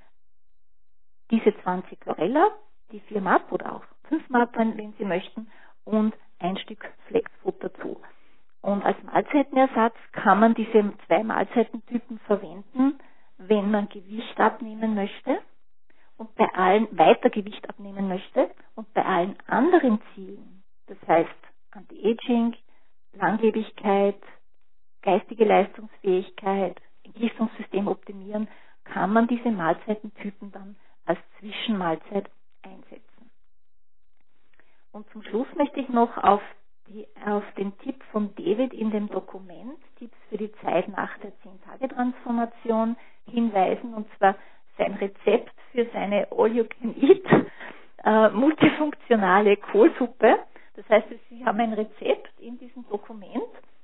diese zwanzig Chlorella, die vier M A P oder auch fünf M A P, wenn Sie möchten, und ein Stück Flexfood dazu. Und als Mahlzeitenersatz kann man diese zwei Mahlzeitentypen verwenden, wenn man Gewicht abnehmen möchte und bei allen weiter Gewicht abnehmen möchte und bei allen anderen Zielen, das heißt Anti-Aging, Langlebigkeit, geistige Leistungsfähigkeit, Entgiftungssystem optimieren, kann man diese Mahlzeitentypen dann als Zwischenmahlzeit einsetzen. Und zum Schluss möchte ich noch auf die auf den Tipp von David in dem Dokument Tipps für die Zeit nach der zehn-Tage-Transformation hinweisen, und zwar sein Rezept für seine All-You-Can-Eat äh, multifunktionale Kohlsuppe. Das heißt, Sie haben ein Rezept in diesem Dokument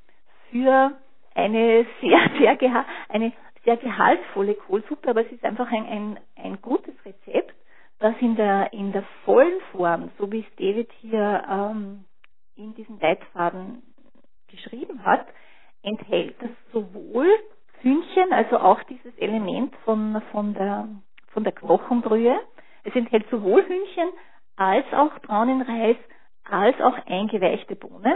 für eine sehr, sehr, geha eine sehr gehaltvolle Kohlsuppe, aber es ist einfach ein, ein, ein gutes Rezept, das in der, in der vollen Form, so wie es David hier ähm, in diesem Leitfaden geschrieben hat, enthält das sowohl Hühnchen, also auch dieses Element von, von, der, von der Knochenbrühe. Es enthält sowohl Hühnchen als auch braunen Reis, als auch eingeweichte Bohnen.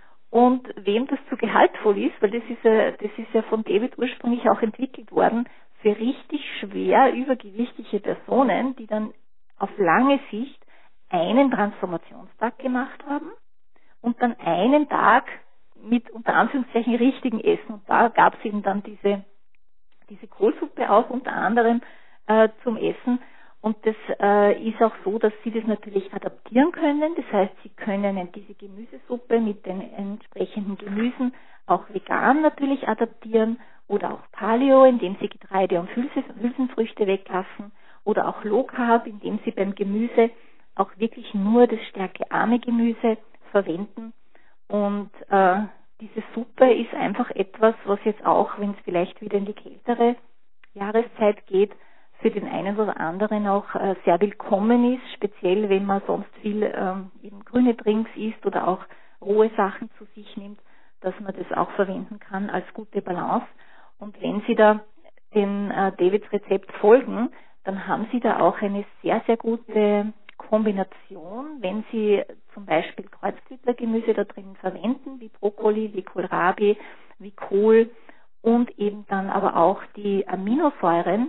Und wem das zu gehaltvoll ist, weil das ist ja, das ist ja von David ursprünglich auch entwickelt worden, für richtig schwer übergewichtige Personen, die dann auf lange Sicht einen Transformationstag gemacht haben und dann einen Tag mit unter Anführungszeichen richtigen Essen. Und da gab es eben dann diese, diese Kohlsuppe auch unter anderem äh, zum Essen. Und das äh, ist auch so, dass Sie das natürlich adaptieren können. Das heißt, Sie können diese Gemüsesuppe mit den entsprechenden Gemüsen auch vegan natürlich adaptieren oder auch Paleo, indem Sie Getreide und Hülsenfrüchte weglassen, oder auch Low Carb, indem Sie beim Gemüse auch wirklich nur das stärkearme Gemüse verwenden. Und äh, diese Suppe ist einfach etwas, was jetzt auch, wenn es vielleicht wieder in die kältere Jahreszeit geht, für den einen oder anderen auch äh, sehr willkommen ist, speziell wenn man sonst viel ähm, eben grüne Drinks isst oder auch rohe Sachen zu sich nimmt, dass man das auch verwenden kann als gute Balance. Und wenn Sie da den äh, Davids Rezept folgen, dann haben Sie da auch eine sehr, sehr gute Kombination, wenn Sie zum Beispiel Kreuzblütlergemüse da drin verwenden, wie Brokkoli, wie Kohlrabi, wie Kohl, und eben dann aber auch die Aminosäuren,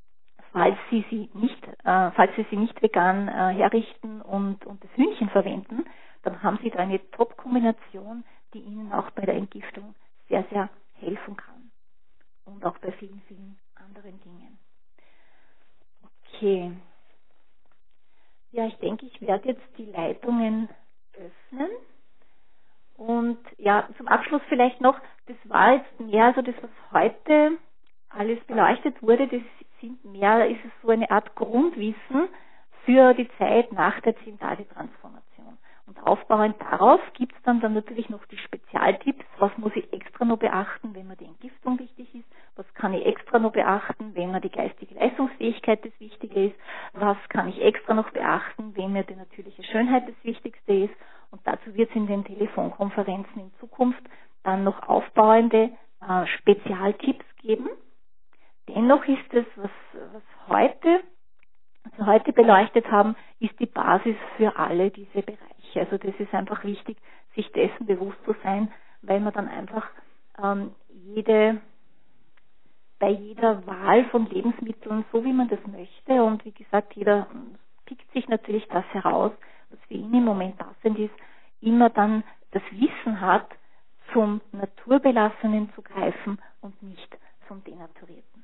falls Sie sie nicht, äh, falls Sie sie nicht vegan äh, herrichten und, und das Hühnchen verwenden, dann haben Sie da eine Top-Kombination, die Ihnen auch bei der Entgiftung sehr, sehr helfen kann. Und auch bei vielen, vielen anderen Dingen. Okay. Ja, ich denke, ich werde jetzt die Leitungen öffnen. Und ja, zum Abschluss vielleicht noch, das war jetzt mehr, also das, was heute alles beleuchtet wurde, das sind mehr, ist es so eine Art Grundwissen für die Zeit nach der zehn-Tage-Transformation. Und aufbauend darauf gibt es dann, dann natürlich noch die Spezialtipps, was muss ich extra noch beachten, wenn mir die Entgiftung wichtig ist, was kann ich extra noch beachten, wenn mir die geistige Leistungsfähigkeit das Wichtige ist, was kann ich extra noch beachten, wenn mir die natürliche Schönheit das Wichtigste ist. Und dazu wird es in den Telefonkonferenzen in Zukunft dann noch aufbauende äh, Spezialtipps geben. Dennoch ist es, was, was heute, was wir heute beleuchtet haben, ist die Basis für alle diese Bereiche. Also das ist einfach wichtig, sich dessen bewusst zu sein, weil man dann einfach ähm, jede, bei jeder Wahl von Lebensmitteln, so wie man das möchte, und wie gesagt, jeder pickt sich natürlich das heraus, was für ihn im Moment passend ist, immer dann das Wissen hat, zum Naturbelassenen zu greifen und nicht zum Denaturierten.